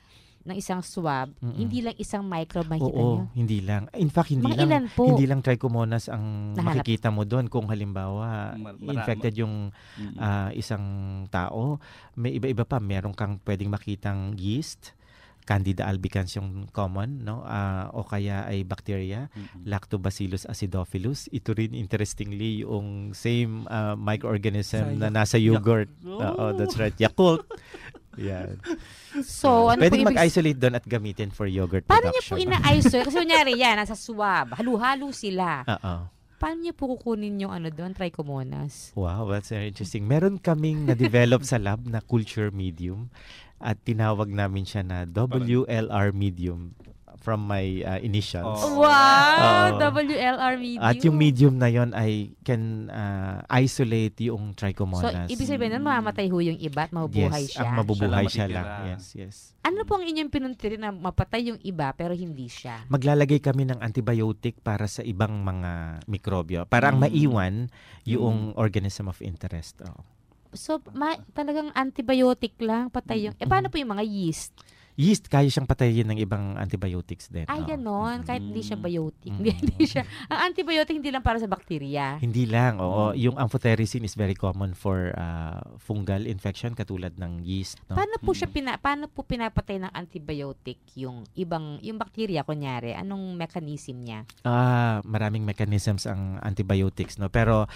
ng isang swab, hindi lang isang microbe makikita Oo, nyo. hindi lang. In fact, hindi Mga ilan lang po? hindi lang trichomonas ang Nahanap. makikita mo doon kung halimbawa infected yung isang tao. May iba-iba pa, meron kang pwedeng makitang yeast, Candida albicans yung common, no? O kaya ay bacteria, Lactobacillus acidophilus. Ito rin, interestingly, yung same microorganism na nasa yogurt. Oo, that's right. Yakult. Yan. So, ano pwedeng po ibig- mag-isolate doon at gamitin for yogurt Paano niyo po production. ina-isolate? Kasi kunyari yan, nasa swab, halo-halo sila. Oo. Paano niyo po kukunin yung doon, trichomonas? Wow, that's very interesting. Meron kaming na-develop sa lab na culture medium at tinawag namin siya na WLR medium from my initials. Wow! WLR medium. At yung medium na yon ay can isolate yung So, trichomonas. ibig sabihin nun, mamamatay ho yung iba at mabubuhay yes, siya. ang mabubuhay Siya siya lang lang. matitira. Yes, yes. Ano po ang inyong pinuntirin na mapatay yung iba pero hindi siya? Maglalagay kami ng antibiotic para sa ibang mga mikrobyo. Para ang maiwan yung organism of interest. Oh. So, talagang antibiotic lang, patay yung... paano po yung mga yeast? Yeast, kaya siyang patayin ng ibang antibiotics din. Ay, oh. ganon. Kahit hindi siya biotic. Hindi siya. Ang antibiotic hindi lang para sa bakterya. Hindi lang, oo. Yung amphotericin is very common for fungal infection katulad ng yeast. No? Paano po siya paano po pinapatay ng antibiotic yung yung bakterya kunyari? Anong mechanism niya? Maraming mechanisms ang antibiotics, no. Pero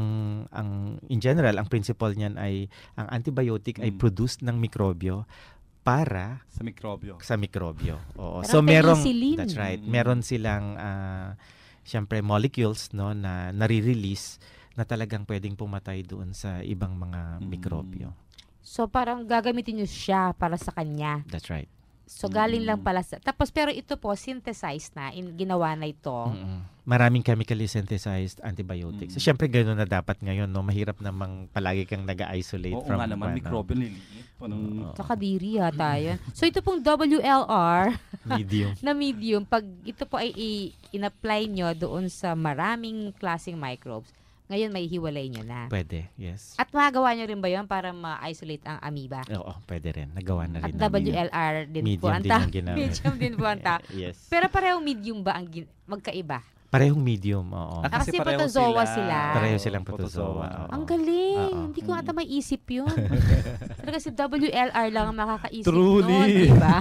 in general, ang principle niyan ay ang antibiotic ay produced ng mikrobyo para sa mikrobyo. Oo. Parang So merong penicillin. that's right. Meron silang syempre molecules, no, na nare-release na talagang pwedeng pumatay doon sa ibang mga mikrobyo. So parang gagamitin niyo siya para sa kanya. That's right. So galing lang pala sa... Tapos pero ito po, synthesized na, ginawa na ito. Maraming chemically synthesized antibiotics. So, syempre gano'n na dapat ngayon, no? Mahirap namang palagi kang nag-isolate Oo from... nga naman, mikrobyo niliit. Kakadiri yata yun. So ito pong WLR medium. na medium, pag ito po ay in-apply nyo doon sa maraming klaseng microbes, ngayon may hiwalay nyo na. Pwede, yes. At magagawa nyo rin ba yun para ma-isolate ang amoeba? Oo, pwede rin. Nagawa na rin. At WLR din po medium ang din ang ginamit. Medium din po ang Yes. Pero parehong medium ba ang magkaiba? Parehong medium, oo. Kasi protozoa sila. Pareho silang protozoa. Oo. Ang galing. Hindi ko ata may isip yun. Talaga si WLR lang ang makakaisip Truly. nun, diba?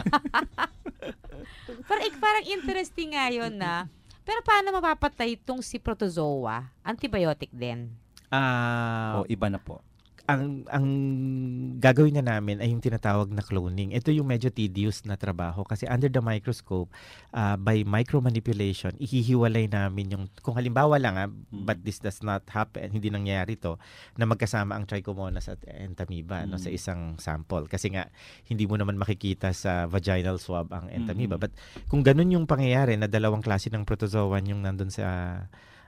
Parang interesting nga yun na. Pero paano mapapatay itong si protozoa? Antibiotic din. Iba na po. Ang gagawin na namin ay yung tinatawag na cloning. Ito yung medyo tedious na trabaho kasi under the microscope, by micromanipulation, ihihiwalay namin yung, kung halimbawa lang, but this does not happen, hindi nangyayari to, na magkasama ang trichomonas at entamoeba no, sa isang sample. Kasi nga, hindi mo naman makikita sa vaginal swab ang entamoeba. But kung ganun yung pangyayari na dalawang klase ng protozoan yung nandun sa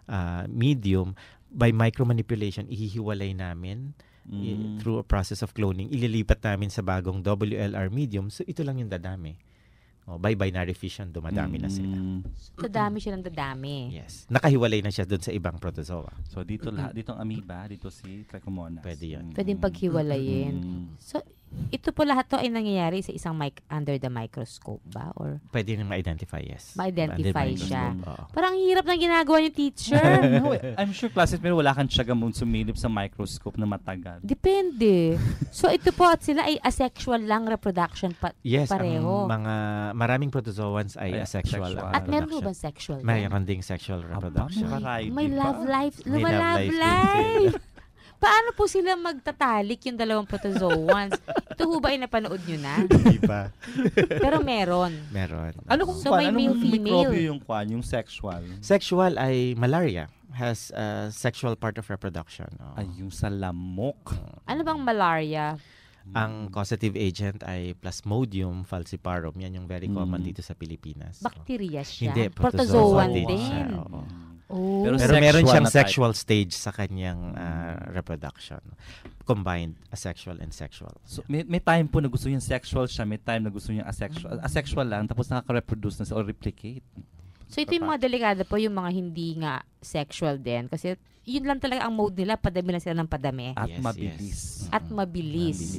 medium, by micromanipulation, ihihiwalay namin through a process of cloning, ililipat namin sa bagong WLR medium. So, ito lang yung dadami. By binary fission, dumadami na sila. Dadami siya ng dadami. Yes. Nakahiwalay na siya doon sa ibang protozoa. So, dito lahat, dito ang amoeba, dito si trichomonas. Pwede yun. Pwedeng paghiwalayin. So, ito po lahat to ay nangyayari sa isang under the microscope ba? Or pwede nang ma-identify, yes. Ma-identify siya. Oo. Parang hirap ng ginagawa niyo, teacher. I'm sure classes, pero wala kang tiyaga mong sumilip sa microscope na matagal. Depende. So, ito po at sila ay asexual lang reproduction yes, pareho. Maraming protozoans ay asexual. At meron po ba sexual? Mayroon ding sexual reproduction. May love life. Love life. Paano po sila magtatalik yung dalawang protozoans? Ito ho ba ay napanood nyo na? Hindi pa. Pero meron. Meron. Ano kung so, may anong male-female? mikrobyo yung sexual? Sexual ay malaria. Has a sexual part of reproduction. Ay, yung sa lamok. Ano bang malaria? Ang causative agent ay Plasmodium falciparum. Yan yung very common dito sa Pilipinas. Bakterya siya? Hindi, protozoan din. Siya, Pero meron siyang sexual stage sa kanyang reproduction. Combined asexual and sexual. So, may time po na gusto niya sexual siya, may time na gusto niya asexual. Asexual lang, tapos nakaka-reproduce na siya or replicate. So ito yung mga delikado po, yung mga hindi nga sexual din. Kasi yun lang talaga ang mode nila, padami lang sila ng padami. At mabilis. At mabilis.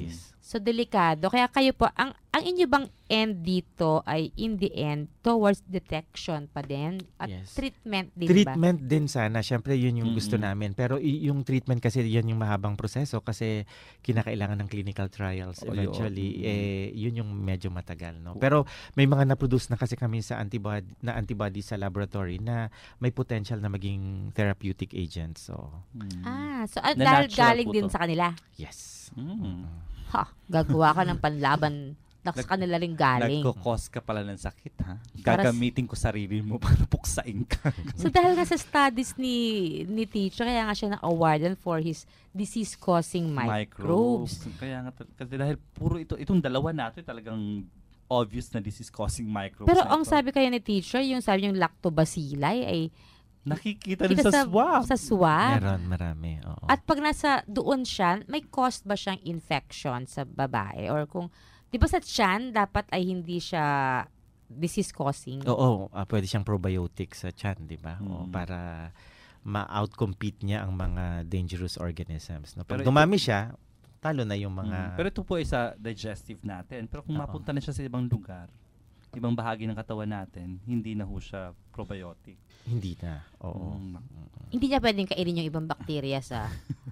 So, delikado. Kaya kayo po, ang inyo bang end dito ay in the end towards detection pa din? At Yes. treatment din ba? Treatment din sana. Siyempre, yun yung gusto namin. Pero yung treatment kasi, yan yung mahabang proseso kasi kinakailangan ng clinical trials eventually. Yun yung medyo matagal. No? Pero may mga na-produce na kasi kami sa antibody sa laboratory na may potential na maging therapeutic agents. So, So dahil galing din sa kanila? Yes. Gagawa ka ng panlaban na sa kanila rin galing. Nagkukos ka pala ng sakit, ha? Para Gagamitin ko sarili mo para puksain ka. So dahil nga sa studies ni teacher, kaya nga siya na-awardan for his disease-causing microbes. Kaya nga, kasi dahil puro itong dalawa natin talagang obvious na disease-causing microbes. Pero ang sabi kaya ni teacher, yung sabi yung lactobacilli ay nakikita rin sa swab. Sa swab. Meron, marami. Oo. At pag nasa doon siya, may cause ba siyang infection sa babae? Or kung, di ba sa tiyan, dapat ay hindi siya disease-causing? Oo, pwede siyang probiotic sa tiyan, di ba? O, para ma-outcompete niya ang mga dangerous organisms. No? Pag dumami siya, talo na yung mga... Pero ito po ay sa digestive natin. Pero kung mapunta na siya sa ibang lugar, ibang bahagi ng katawan natin, hindi na ho siya probiotic. Hindi na. Oo. Hindi niya pwedeng kainin yung ibang bakterya sa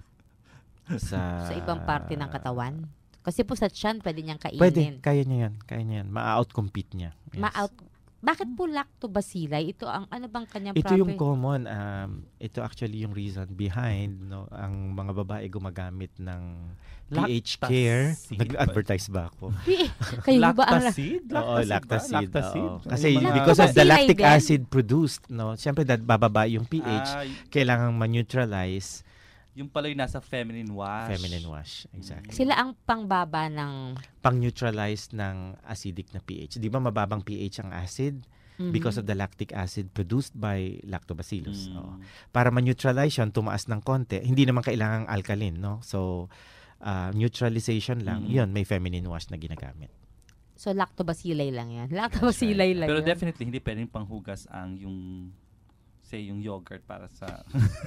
ibang parte ng katawan? Kasi po sa tiyan, pwede niyang kainin. Pwede. Kaya niya yan. Ma-outcompete niya. Yes. Bakit po lactobacilli? Ito ang ano bang kanyang Ito yung common. Ito actually yung reason behind ang mga babae gumagamit ng pH care. Nag-advertise ba ako? Kayo ba ang lactacid? Oo, lactacid. Kasi because of the lactic acid produced, siyempre bababa yung pH, kailangang ma-neutralize. Yung pala yung nasa feminine wash. Feminine wash, exactly. Sila ang pangbaba ng... Pang-neutralize ng acidic na pH. Di ba mababang pH ang acid? Because of the lactic acid produced by lactobacillus. Para ma-neutralize yun, tumaas ng konti. Hindi naman kailangang alkaline, no? So, neutralization lang, yun, may feminine wash na ginagamit. So, lactobacilli lang yan. Lactobacilli lang Pero yan. definitely, hindi pwedeng panghugas ang yung yogurt para sa...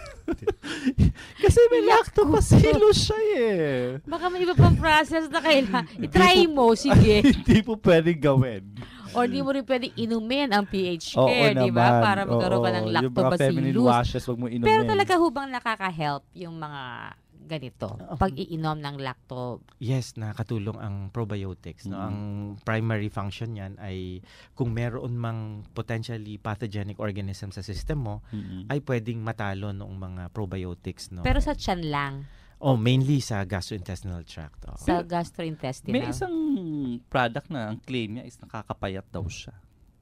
Kasi may lactobacillus siya eh. Baka may iba pang process na kailangan. I-try mo, sige. Hindi po pwedeng gawin. Or di mo rin pwedeng inumin ang pH care, di ba? Para magkaroon ka ng lactobacillus. Yung mga feminine washes, wag mo inumin. Pero talaga hubang nakaka-help yung mga ganito, pag-iinom ng lacto. Yes, nakatulong ang probiotics. No? Ang primary function niyan ay kung meron mang potentially pathogenic organism sa system mo, ay pwedeng matalo noong mga probiotics. No? Pero sa tiyan lang? Mainly sa gastrointestinal tract. Sa gastrointestinal. May isang product na ang claim niya is nakakapayat daw siya.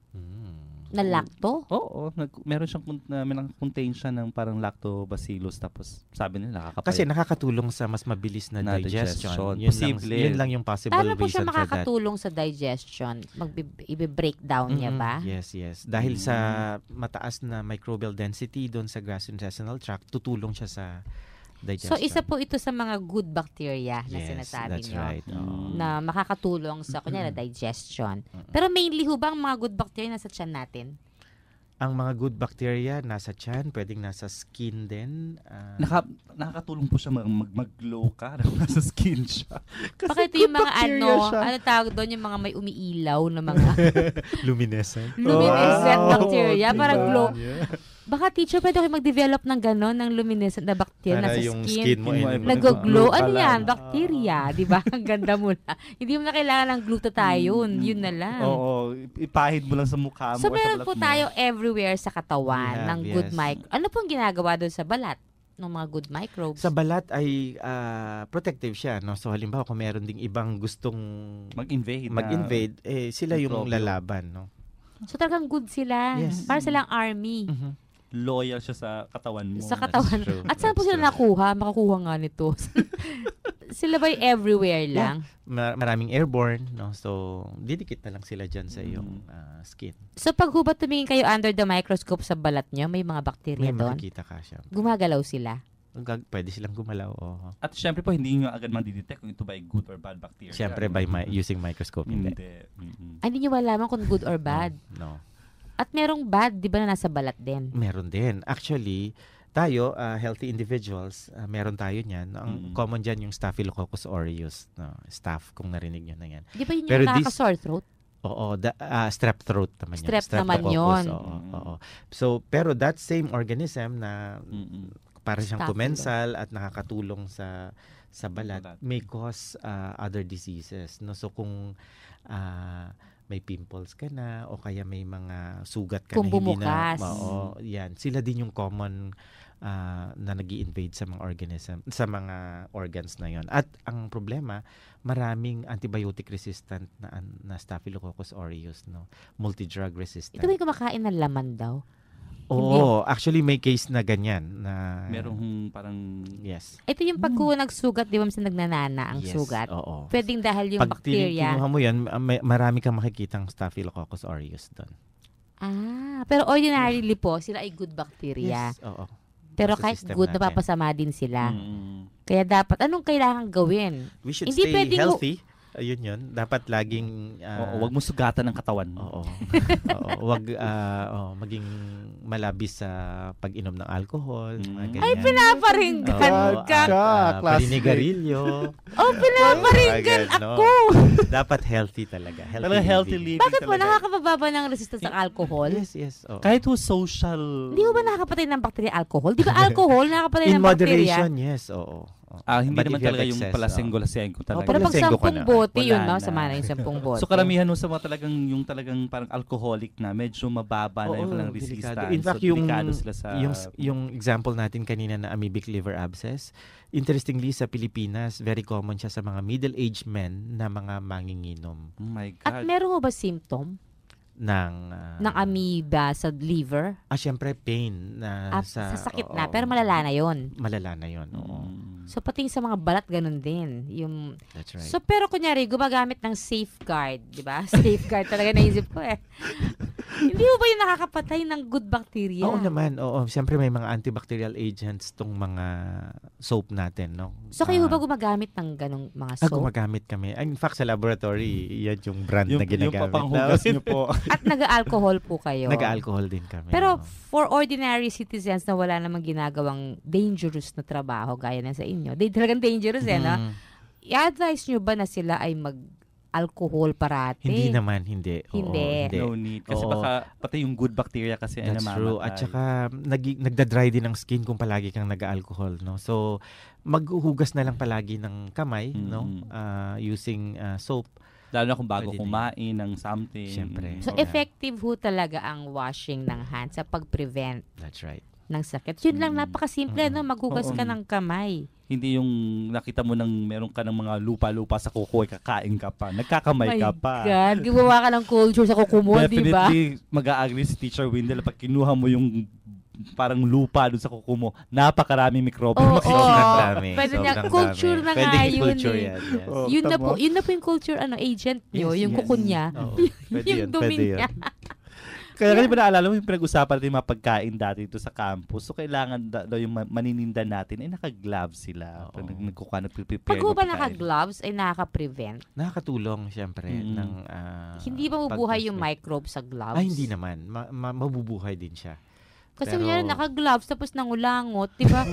Na lacto? Oo. Meron siyang contain siya ng parang lactobacillus tapos sabi nila nakakapayat. Kasi nakakatulong sa mas mabilis na digestion. Yun lang yung possible reason for that. Paano po siya makakatulong sa digestion? I-breakdown niya ba? Yes. Dahil sa mataas na microbial density doon sa gastrointestinal tract, tutulong siya sa digestion. So, isa po ito sa mga good bacteria na sinasabi niyo. Right. Na makakatulong sa digestion. Pero mainly ho ba ang mga good bacteria nasa tiyan natin? Ang mga good bacteria nasa tiyan, pwedeng nasa skin din. Nakakatulong po siya mag-glow ka nasa skin siya. Bakit yung mga ano tawag doon, yung mga may umiilaw na mga luminescent bacteria, para glow. Baka teacher, pwede kayo mag-develop ng gano'n, ng luminescent na bacteria nasa skin mo nag-glow. Ano yan? Bacteria, di ba? Ang ganda mo na. Hindi mo na kailangan ng glutathione. Yun na lang. Oo, ipahid mo lang sa mukha mo. So, meron po tayo everywhere sa katawan ng good microbes. Ano pong ginagawa doon sa balat ng mga good microbes? Sa balat ay protective siya. No? So, halimbawa, kung meron ding ibang gustong mag-invade, sila yung lalaban. No? So, talagang good sila. Yes. Para silang army. Loyal siya sa katawan mo. Sa katawan. At saan po sila nakuha? Makakuha nga nito. Sila ba everywhere lang? Yeah. Maraming airborne. No? So, didikit na lang sila dyan sa iyong skin. So, pag hubat tumingin kayo under the microscope sa balat nyo, may mga bakterya doon? May makikita ka siya. Gumagalaw sila? Pwede silang gumalaw. At syempre po, hindi nyo agad madidetect kung ito ba ay good or bad bacteria. Syempre, by using microscope. Hindi. Hindi nyo malaman kung good or bad? No. At merong bad, di ba, na nasa balat din? Meron din. Actually, tayo, healthy individuals, meron tayo niyan. Ang common dyan yung Staphylococcus aureus, no? Staph, kung narinig nyo na yan. Di ba yun yung nakaka-sore throat? Oo, strep throat naman yun. Strep naman yun. Oo. So, pero that same organism na para siyang commensal at nakakatulong sa balat may cause other diseases, no? So kung may pimples ka na o kaya may mga sugat ka kung na hindi bumukas. yan, sila din yung common na nag-i-invade sa mga sa mga organs na yon. At ang problema, maraming antibiotic resistant na Staphylococcus aureus, no? Multi-drug resistant. Ito may kumakain ng laman daw. Oo, actually may case na ganyan na merong parang yes. Ito yung pag nagsugat, di ba minsan nagnanana ang sugat? Oo. Pwedeng dahil yung bacteria. Pag kinuha mo yan, marami kang makikitang Staphylococcus aureus doon. Pero ordinarily po, sila ay good bacteria. Yes, oo. Pero kahit good, napapasama din sila. Kaya dapat, anong kailangan gawin? We should stay healthy. Ayun yun. Dapat laging wag mo sugatan ng katawan. Oo. Wag maging malabis sa pag-inom ng alcohol. Ay, pinaparinggan ka. Paninigarilyo. Pinaparinggan ako. Dapat healthy talaga. Healthy living. Bakit po nakakababa ng resistance ng alcohol? Yes. Kahit social. Hindi ba nakakapatay ng bacteria alcohol? Di ba alcohol nakakapatay ng bacteria? In moderation, yes. Oo. Hindi naman talaga yung palasenggo talaga. Pero pag 10 bote yun, no? Sama na yung 10 bote. So karamihan nun sa mga talagang parang alcoholic na, medyo mababa na yung lang resistance. In fact, so, sila sa yung example natin kanina na amoebic liver abscess, interestingly sa Pilipinas, very common siya sa mga middle-aged men na mga manginginom. Oh my God. At meron mo ba symptom? ng amoeba sa liver? Siyempre pain na sa sakit na, pero malala na yon. Malala na yon, oo. So pati sa mga balat ganun din. That's right. So pero kunyari gumagamit ng safeguard, di ba? Safeguard talaga naisip ko eh. Hindi mo ba yung nakakapatay ng good bacteria? Oo naman, oo. Siyempre may mga antibacterial agents tong mga soap natin, no? So kayo ba gumagamit ng ganong mga soap? Gumagamit kami. In fact, sa laboratory, yan yung brand na ginagamit. Yung papanghugas niyo po. At nag-alcohol po kayo? Nag-alcohol din kami. Pero for ordinary citizens na wala namang ginagawang dangerous na trabaho, gaya na sa inyo, talagang dangerous no? I-advise nyo ba na sila ay mag-alcohol parati? Hindi naman, hindi. Hindi. No need. Kasi baka pati yung good bacteria kasi ay namamatay. That's true. At saka nagda-dry din ang skin kung palagi kang nag-alcohol, no? So maghuhugas na lang palagi ng kamay, no? Using soap. Lalo na kung bago kumain ng something. Siyempre. So effective ho talaga ang washing ng hands sa pag-prevent. That's right. Ng sakit. Yun lang, napakasimple, no? Maghugas ka ng kamay. Hindi yung nakita mo meron ka ng mga lupa-lupa sa kuko, kakain ka pa. Nagkakamay ka pa. My God, gumawa ka ng culture sa kuko mo, di ba? Definitely, mag-a-agree si Teacher Windel pag kinuha mo yung parang lupa doon sa kuko mo, napakaraming mikrobyo. Pwede niya, culture na nga yun eh. Yun na po yung culture agent nyo, yung kuko niya. Yung dumi niya. Kaya kasi naalala mo yung pinag-usapan natin yung mga pagkain dati dito sa campus. So, kailangan daw yung manininda natin ay naka-gloves sila. Pag nagprepare. Pag ba naka-gloves ay nakaka-prevent? Nakakatulong, siyempre. Hindi ba mabubuhay yung microbes sa gloves? Hindi naman. Mabubuhay din siya. Kasi kunyari naka-gloves tapos nangulangot, di ba?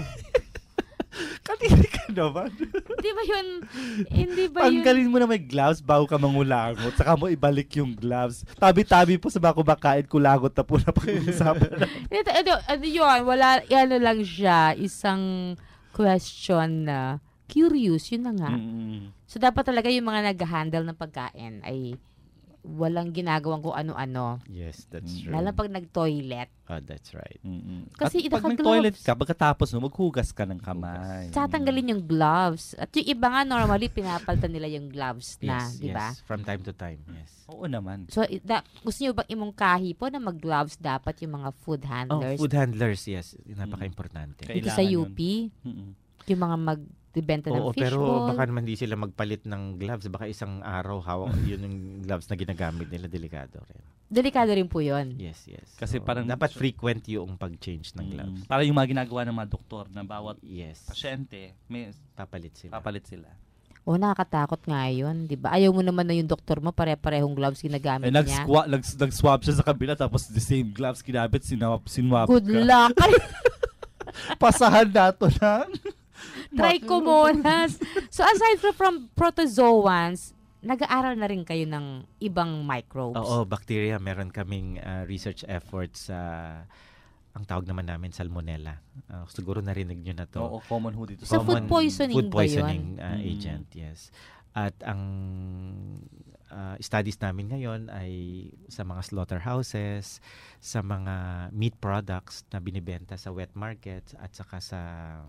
Kanina ka naman. Di ba yun? Hindi ba yun? Tanggalin mo na may gloves bago ka mangulangot. Saka mo ibalik yung gloves. Tabi-tabi po sa mga kumakain, kulagot na po na pag-uusapan. Yun, wala, lang siya. Isang question na curious, yun na nga. So, dapat talaga yung mga nag-handle ng pagkain ay walang ginagawang kung ano-ano. Yes, that's true. Lalo pag nag-toilet. That's right. Kasi pag nag-toilet ka, pagkatapos maghugas ka ng kamay. Tatanggalin yung gloves. At yung iba nga, normally, pinapaltan nila yung gloves na, di ba? Yes, from time to time, yes. Oo naman. So, gusto nyo bang imungkahi po na mag-gloves dapat yung mga food handlers? Food handlers, yes. Napaka-importante. Dito sa UP, yung mga magbibenta ng fishball. Pero baka naman di sila magpalit ng gloves. Baka isang araw hawak yun yung gloves na ginagamit nila. Delikado rin. Delikado rin po yun. Yes. Kasi parang dapat frequent yung pag-change ng gloves. Para yung mga ginagawa ng mga doktor na bawat pasyente, may papalit sila. Nakakatakot nga yun, di ba? Ayaw mo naman na yung doktor mo, pare-parehong gloves ginagamit niya. Nag-swab siya sa kabila, tapos the same gloves ginamit, sinwap. Good luck! Pasahan nato ng Trichomonas. So aside from protozoans, nag-aaral na rin kayo ng ibang microbes? Oo, bacteria. Meron kaming research efforts sa ang tawag naman namin salmonella. Siguro narinig nyo na to. Oo, common ho dito. Sa food poisoning food poisoning ba yun? Agent, yes. At ang studies namin ngayon ay sa mga slaughterhouses, sa mga meat products na binibenta sa wet markets at saka sa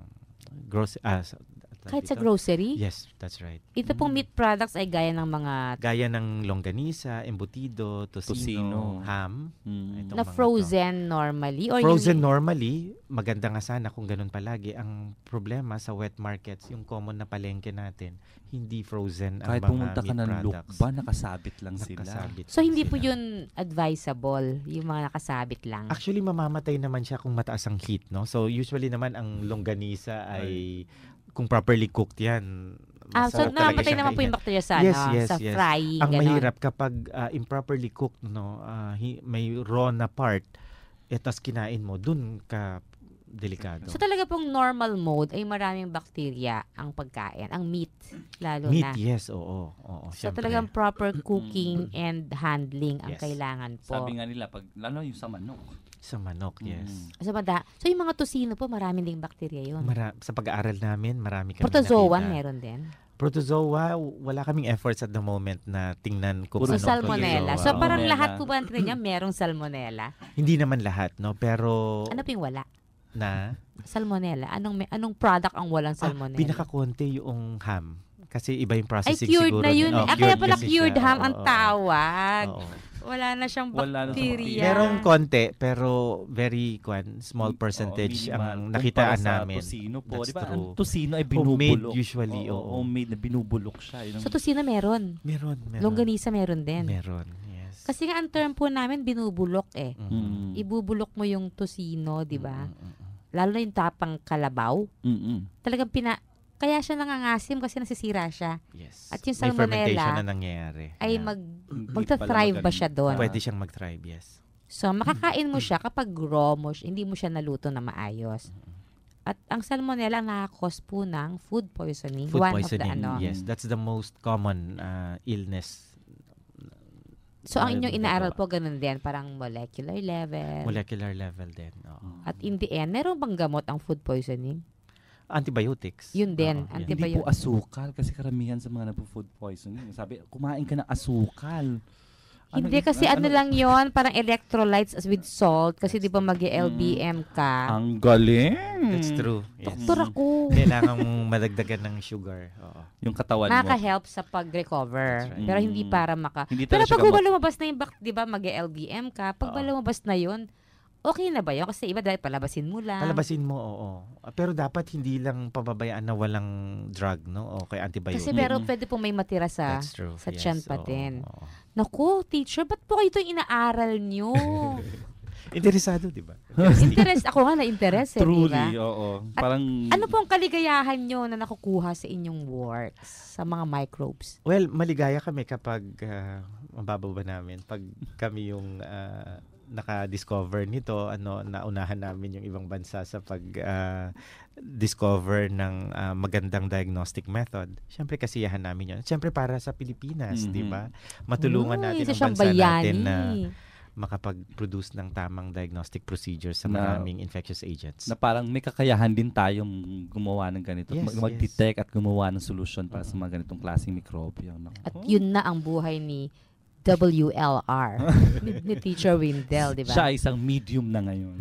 kahit sa grocery? Yes, that's right. Ito pong meat products ay gaya ng mga... Gaya ng longganisa, embutido, tocino, ham. Na frozen normally? Or frozen normally, maganda nga sana kung ganun palagi. Ang problema sa wet markets, yung common na palengke natin, hindi frozen kahit ang mga pumunta ka meat ng products. Lukban, nakasabit lang sila. So hindi po yun advisable, yung mga nakasabit lang? Actually, mamamatay naman siya kung mataas ang heat, no? So usually naman ang longganisa ay kung properly cooked yan. So namamatay naman po yung bacteria sa, sa frying. Ang mahirap kapag improperly cooked, no, may raw na part, tas kinain mo, dun ka delikado. So talaga pong normal mode ay maraming bacteria ang pagkain, ang meat lalo meat, na. Yes, oo. So talagang proper cooking and handling ang kailangan po. Sabi nga nila, lalo yung sa manok. Sa manok, yes. So yung mga tocino po, maraming ding bacteria yun. Sa pag-aaral namin, marami kami protozoan nakita. Meron din? Protozoa, wala kaming efforts at the moment na tingnan kung ano salmonella. So parang lahat po ba niya merong salmonella? Hindi naman lahat, no? Pero... Ano po yung wala? Na? Salmonella. Anong product ang walang salmonella? Pinakakonti yung ham. Kasi iba yung processing cured siguro. Na yun. Kaya pala cured siya. ham ang tawag. Wala na siyang bacteria. Meron konti, pero very small percentage ang nakitaan namin. Tocino po. Di ba? Ang tocino ay binubulok. Homemade usually. Homemade na binubulok siya. So tocino meron? Meron. Longganisa meron din? Meron, yes. Kasi nga ang term po namin, binubulok eh. Ibubulok mo yung tocino, di ba? Lalo na yung tapang kalabaw. Talagang kaya siya nangangasim kasi nasisira siya. Yes. At yung may salmonella fermentation na nangyayari. Ay magta-thrive ba siya doon? Pwede siyang mag-thrive, yes. So makakain mo siya kapag raw mo, hindi mo siya naluto na maayos. At ang salmonella nakakos po ng food poisoning. Food One poisoning, of the yes. That's the most common illness. So ang inyong inaaral po ganun din, parang molecular level. Molecular level din, oo. At in the end, meron bang gamot ang food poisoning? Antibiotics. Yun din, antibiotics. Hindi po asukal kasi karamihan sa mga nagpo-food poisoning. Sabi, kumain ka ng asukal. Hindi kasi lang yon parang electrolytes with salt kasi di ba mag-LBM ka. Ang galing. That's true. Yes. Doktor ako. Kailangan mong madagdagan ng sugar. Oo. Yung katawan mo. Nakaka-help sa pag-recover. Right. Pero hindi para Pero pag lumabas na yung di ba mag-LBM ka, pag lumabas na yon okay na ba yun? Kasi iba dahil palabasin mo lang. Palabasin mo, oo. Pero dapat hindi lang pababayaan na walang drug, no? O kay antibiotic. Kasi pero pwede pong may matira sa tiyan pa din. Naku, teacher, ba't po kayo ito inaaral nyo? Interesado, di ba? Ako nga na-interest, Truly, diba? oo. Parang... Ano po ang kaligayahan nyo na nakukuha sa inyong works, sa mga microbes? Well, maligaya kami kapag mabababa namin. Pag kami yung... naka-discover nito, naunahan namin yung ibang bansa sa pag-discover ng magandang diagnostic method. Siyempre, kasiyahan namin yun. Siyempre, para sa Pilipinas, di ba? Matulungan natin ang bansa natin na makapag-produce ng tamang diagnostic procedures sa maraming infectious agents. Na parang may kakayahan din tayong gumawa ng ganito. Mag-detect at gumawa ng solusyon para sa mga ganitong klaseng mikrobyo. At yun na ang buhay ni WLR ni Teacher Windel, di ba? Siya isang medium na ngayon.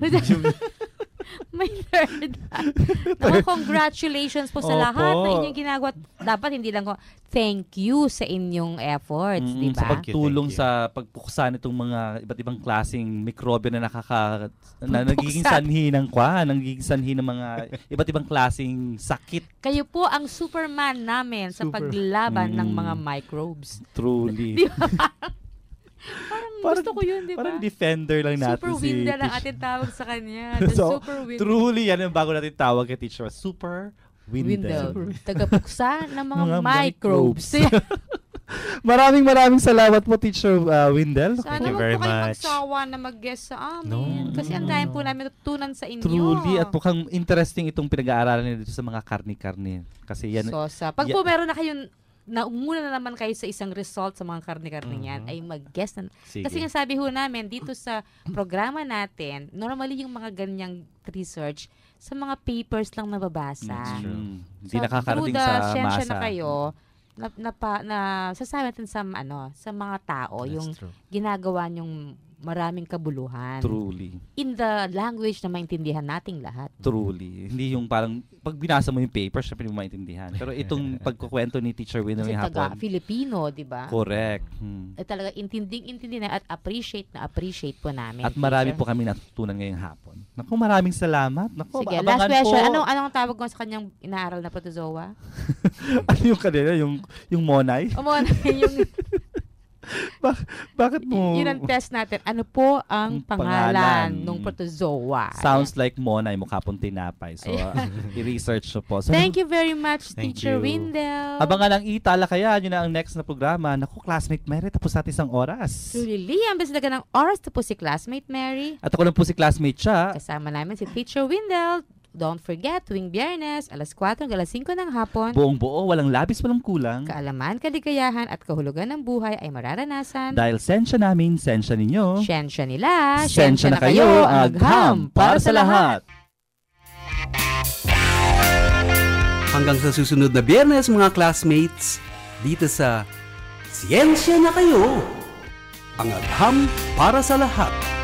May nerd. Naku, congratulations po sa lahat na inyong ginagawa. Dapat hindi lang thank you sa inyong efforts, di ba? Sa pagtulong sa pagpuksa nitong mga iba't ibang klaseng mikrobyo na nagiging sanhi ng mga iba't ibang klaseng sakit. Kayo po ang Superman namin sa paglaban ng mga microbes. Truly. Di ba? Parang gusto ko yun, di ba? Parang defender lang natin Super Windel ang ating tawag sa kanya. Super Windel. Truly, yan ang bago natin tawag kay Teacher. Super Windel. Tagapuksa ng mga microbes. Maraming salamat po, Teacher Windel. Sana huwag po kayo magsawa na mag-guest sa amin. Kasi ang dahil po namin natutunan sa inyo. Truly, at mukhang interesting itong pinag-aaralan nila dito sa mga karni-karni. Kasi yan... Sosa. Pag po meron na kayong naumuna na naman kayo sa isang result sa mga karni-karni yan, ay mag-guest na. Kasi yung sabi ho namin, dito sa programa natin, normally yung mga ganyang research, sa mga papers lang nababasa. Hindi nakakarating sa masa. Na kayo, sasabi natin sa mga tao, yung ginagawa nyong maraming kabuluhan. Truly. In the language na maintindihan nating lahat. Truly. Hindi yung parang, pag binasa mo yung paper, syempre mo maintindihan. Pero itong pagkukwento ni Teacher Windel yung hapon. Kasi Filipino, di ba? Correct. Talaga, intindi na at appreciate po namin. At marami po kami natutunan ngayong hapon. Naku, maraming salamat. Naku, sige, last question. Anong tawag mo sa kanyang inaaral na protozoa? Ano yung kanila? Yung monay? Monay, yung... Bakit mo? Yun ang test natin. Ano po ang pangalan ng protozoa? Sounds like monay, mukha pong tinapay. So, i-research po. So, thank you very much, Teacher Windel. Abangan ang italakayan, yun na ang next na programa. Naku, Classmate Mary, tapos natin isang oras. Truly, ang basilaga ng oras, tapos si Classmate Mary. At ako lang po si Classmate siya. Kasama namin si Teacher Windel. Don't forget, tuwing Biyernes, alas 4 hanggang alas 5 ng hapon. Buong buo, walang labis, walang kulang. Kaalaman, kaligayahan at kahulugan ng buhay ay mararanasan. Dahil sensya namin, sensya ninyo. Sensya nila, sensya na kayo, agham para sa lahat. Hanggang sa susunod na Biyernes, mga classmates, dito sa Siyensya na Kayo, ang agham para sa lahat.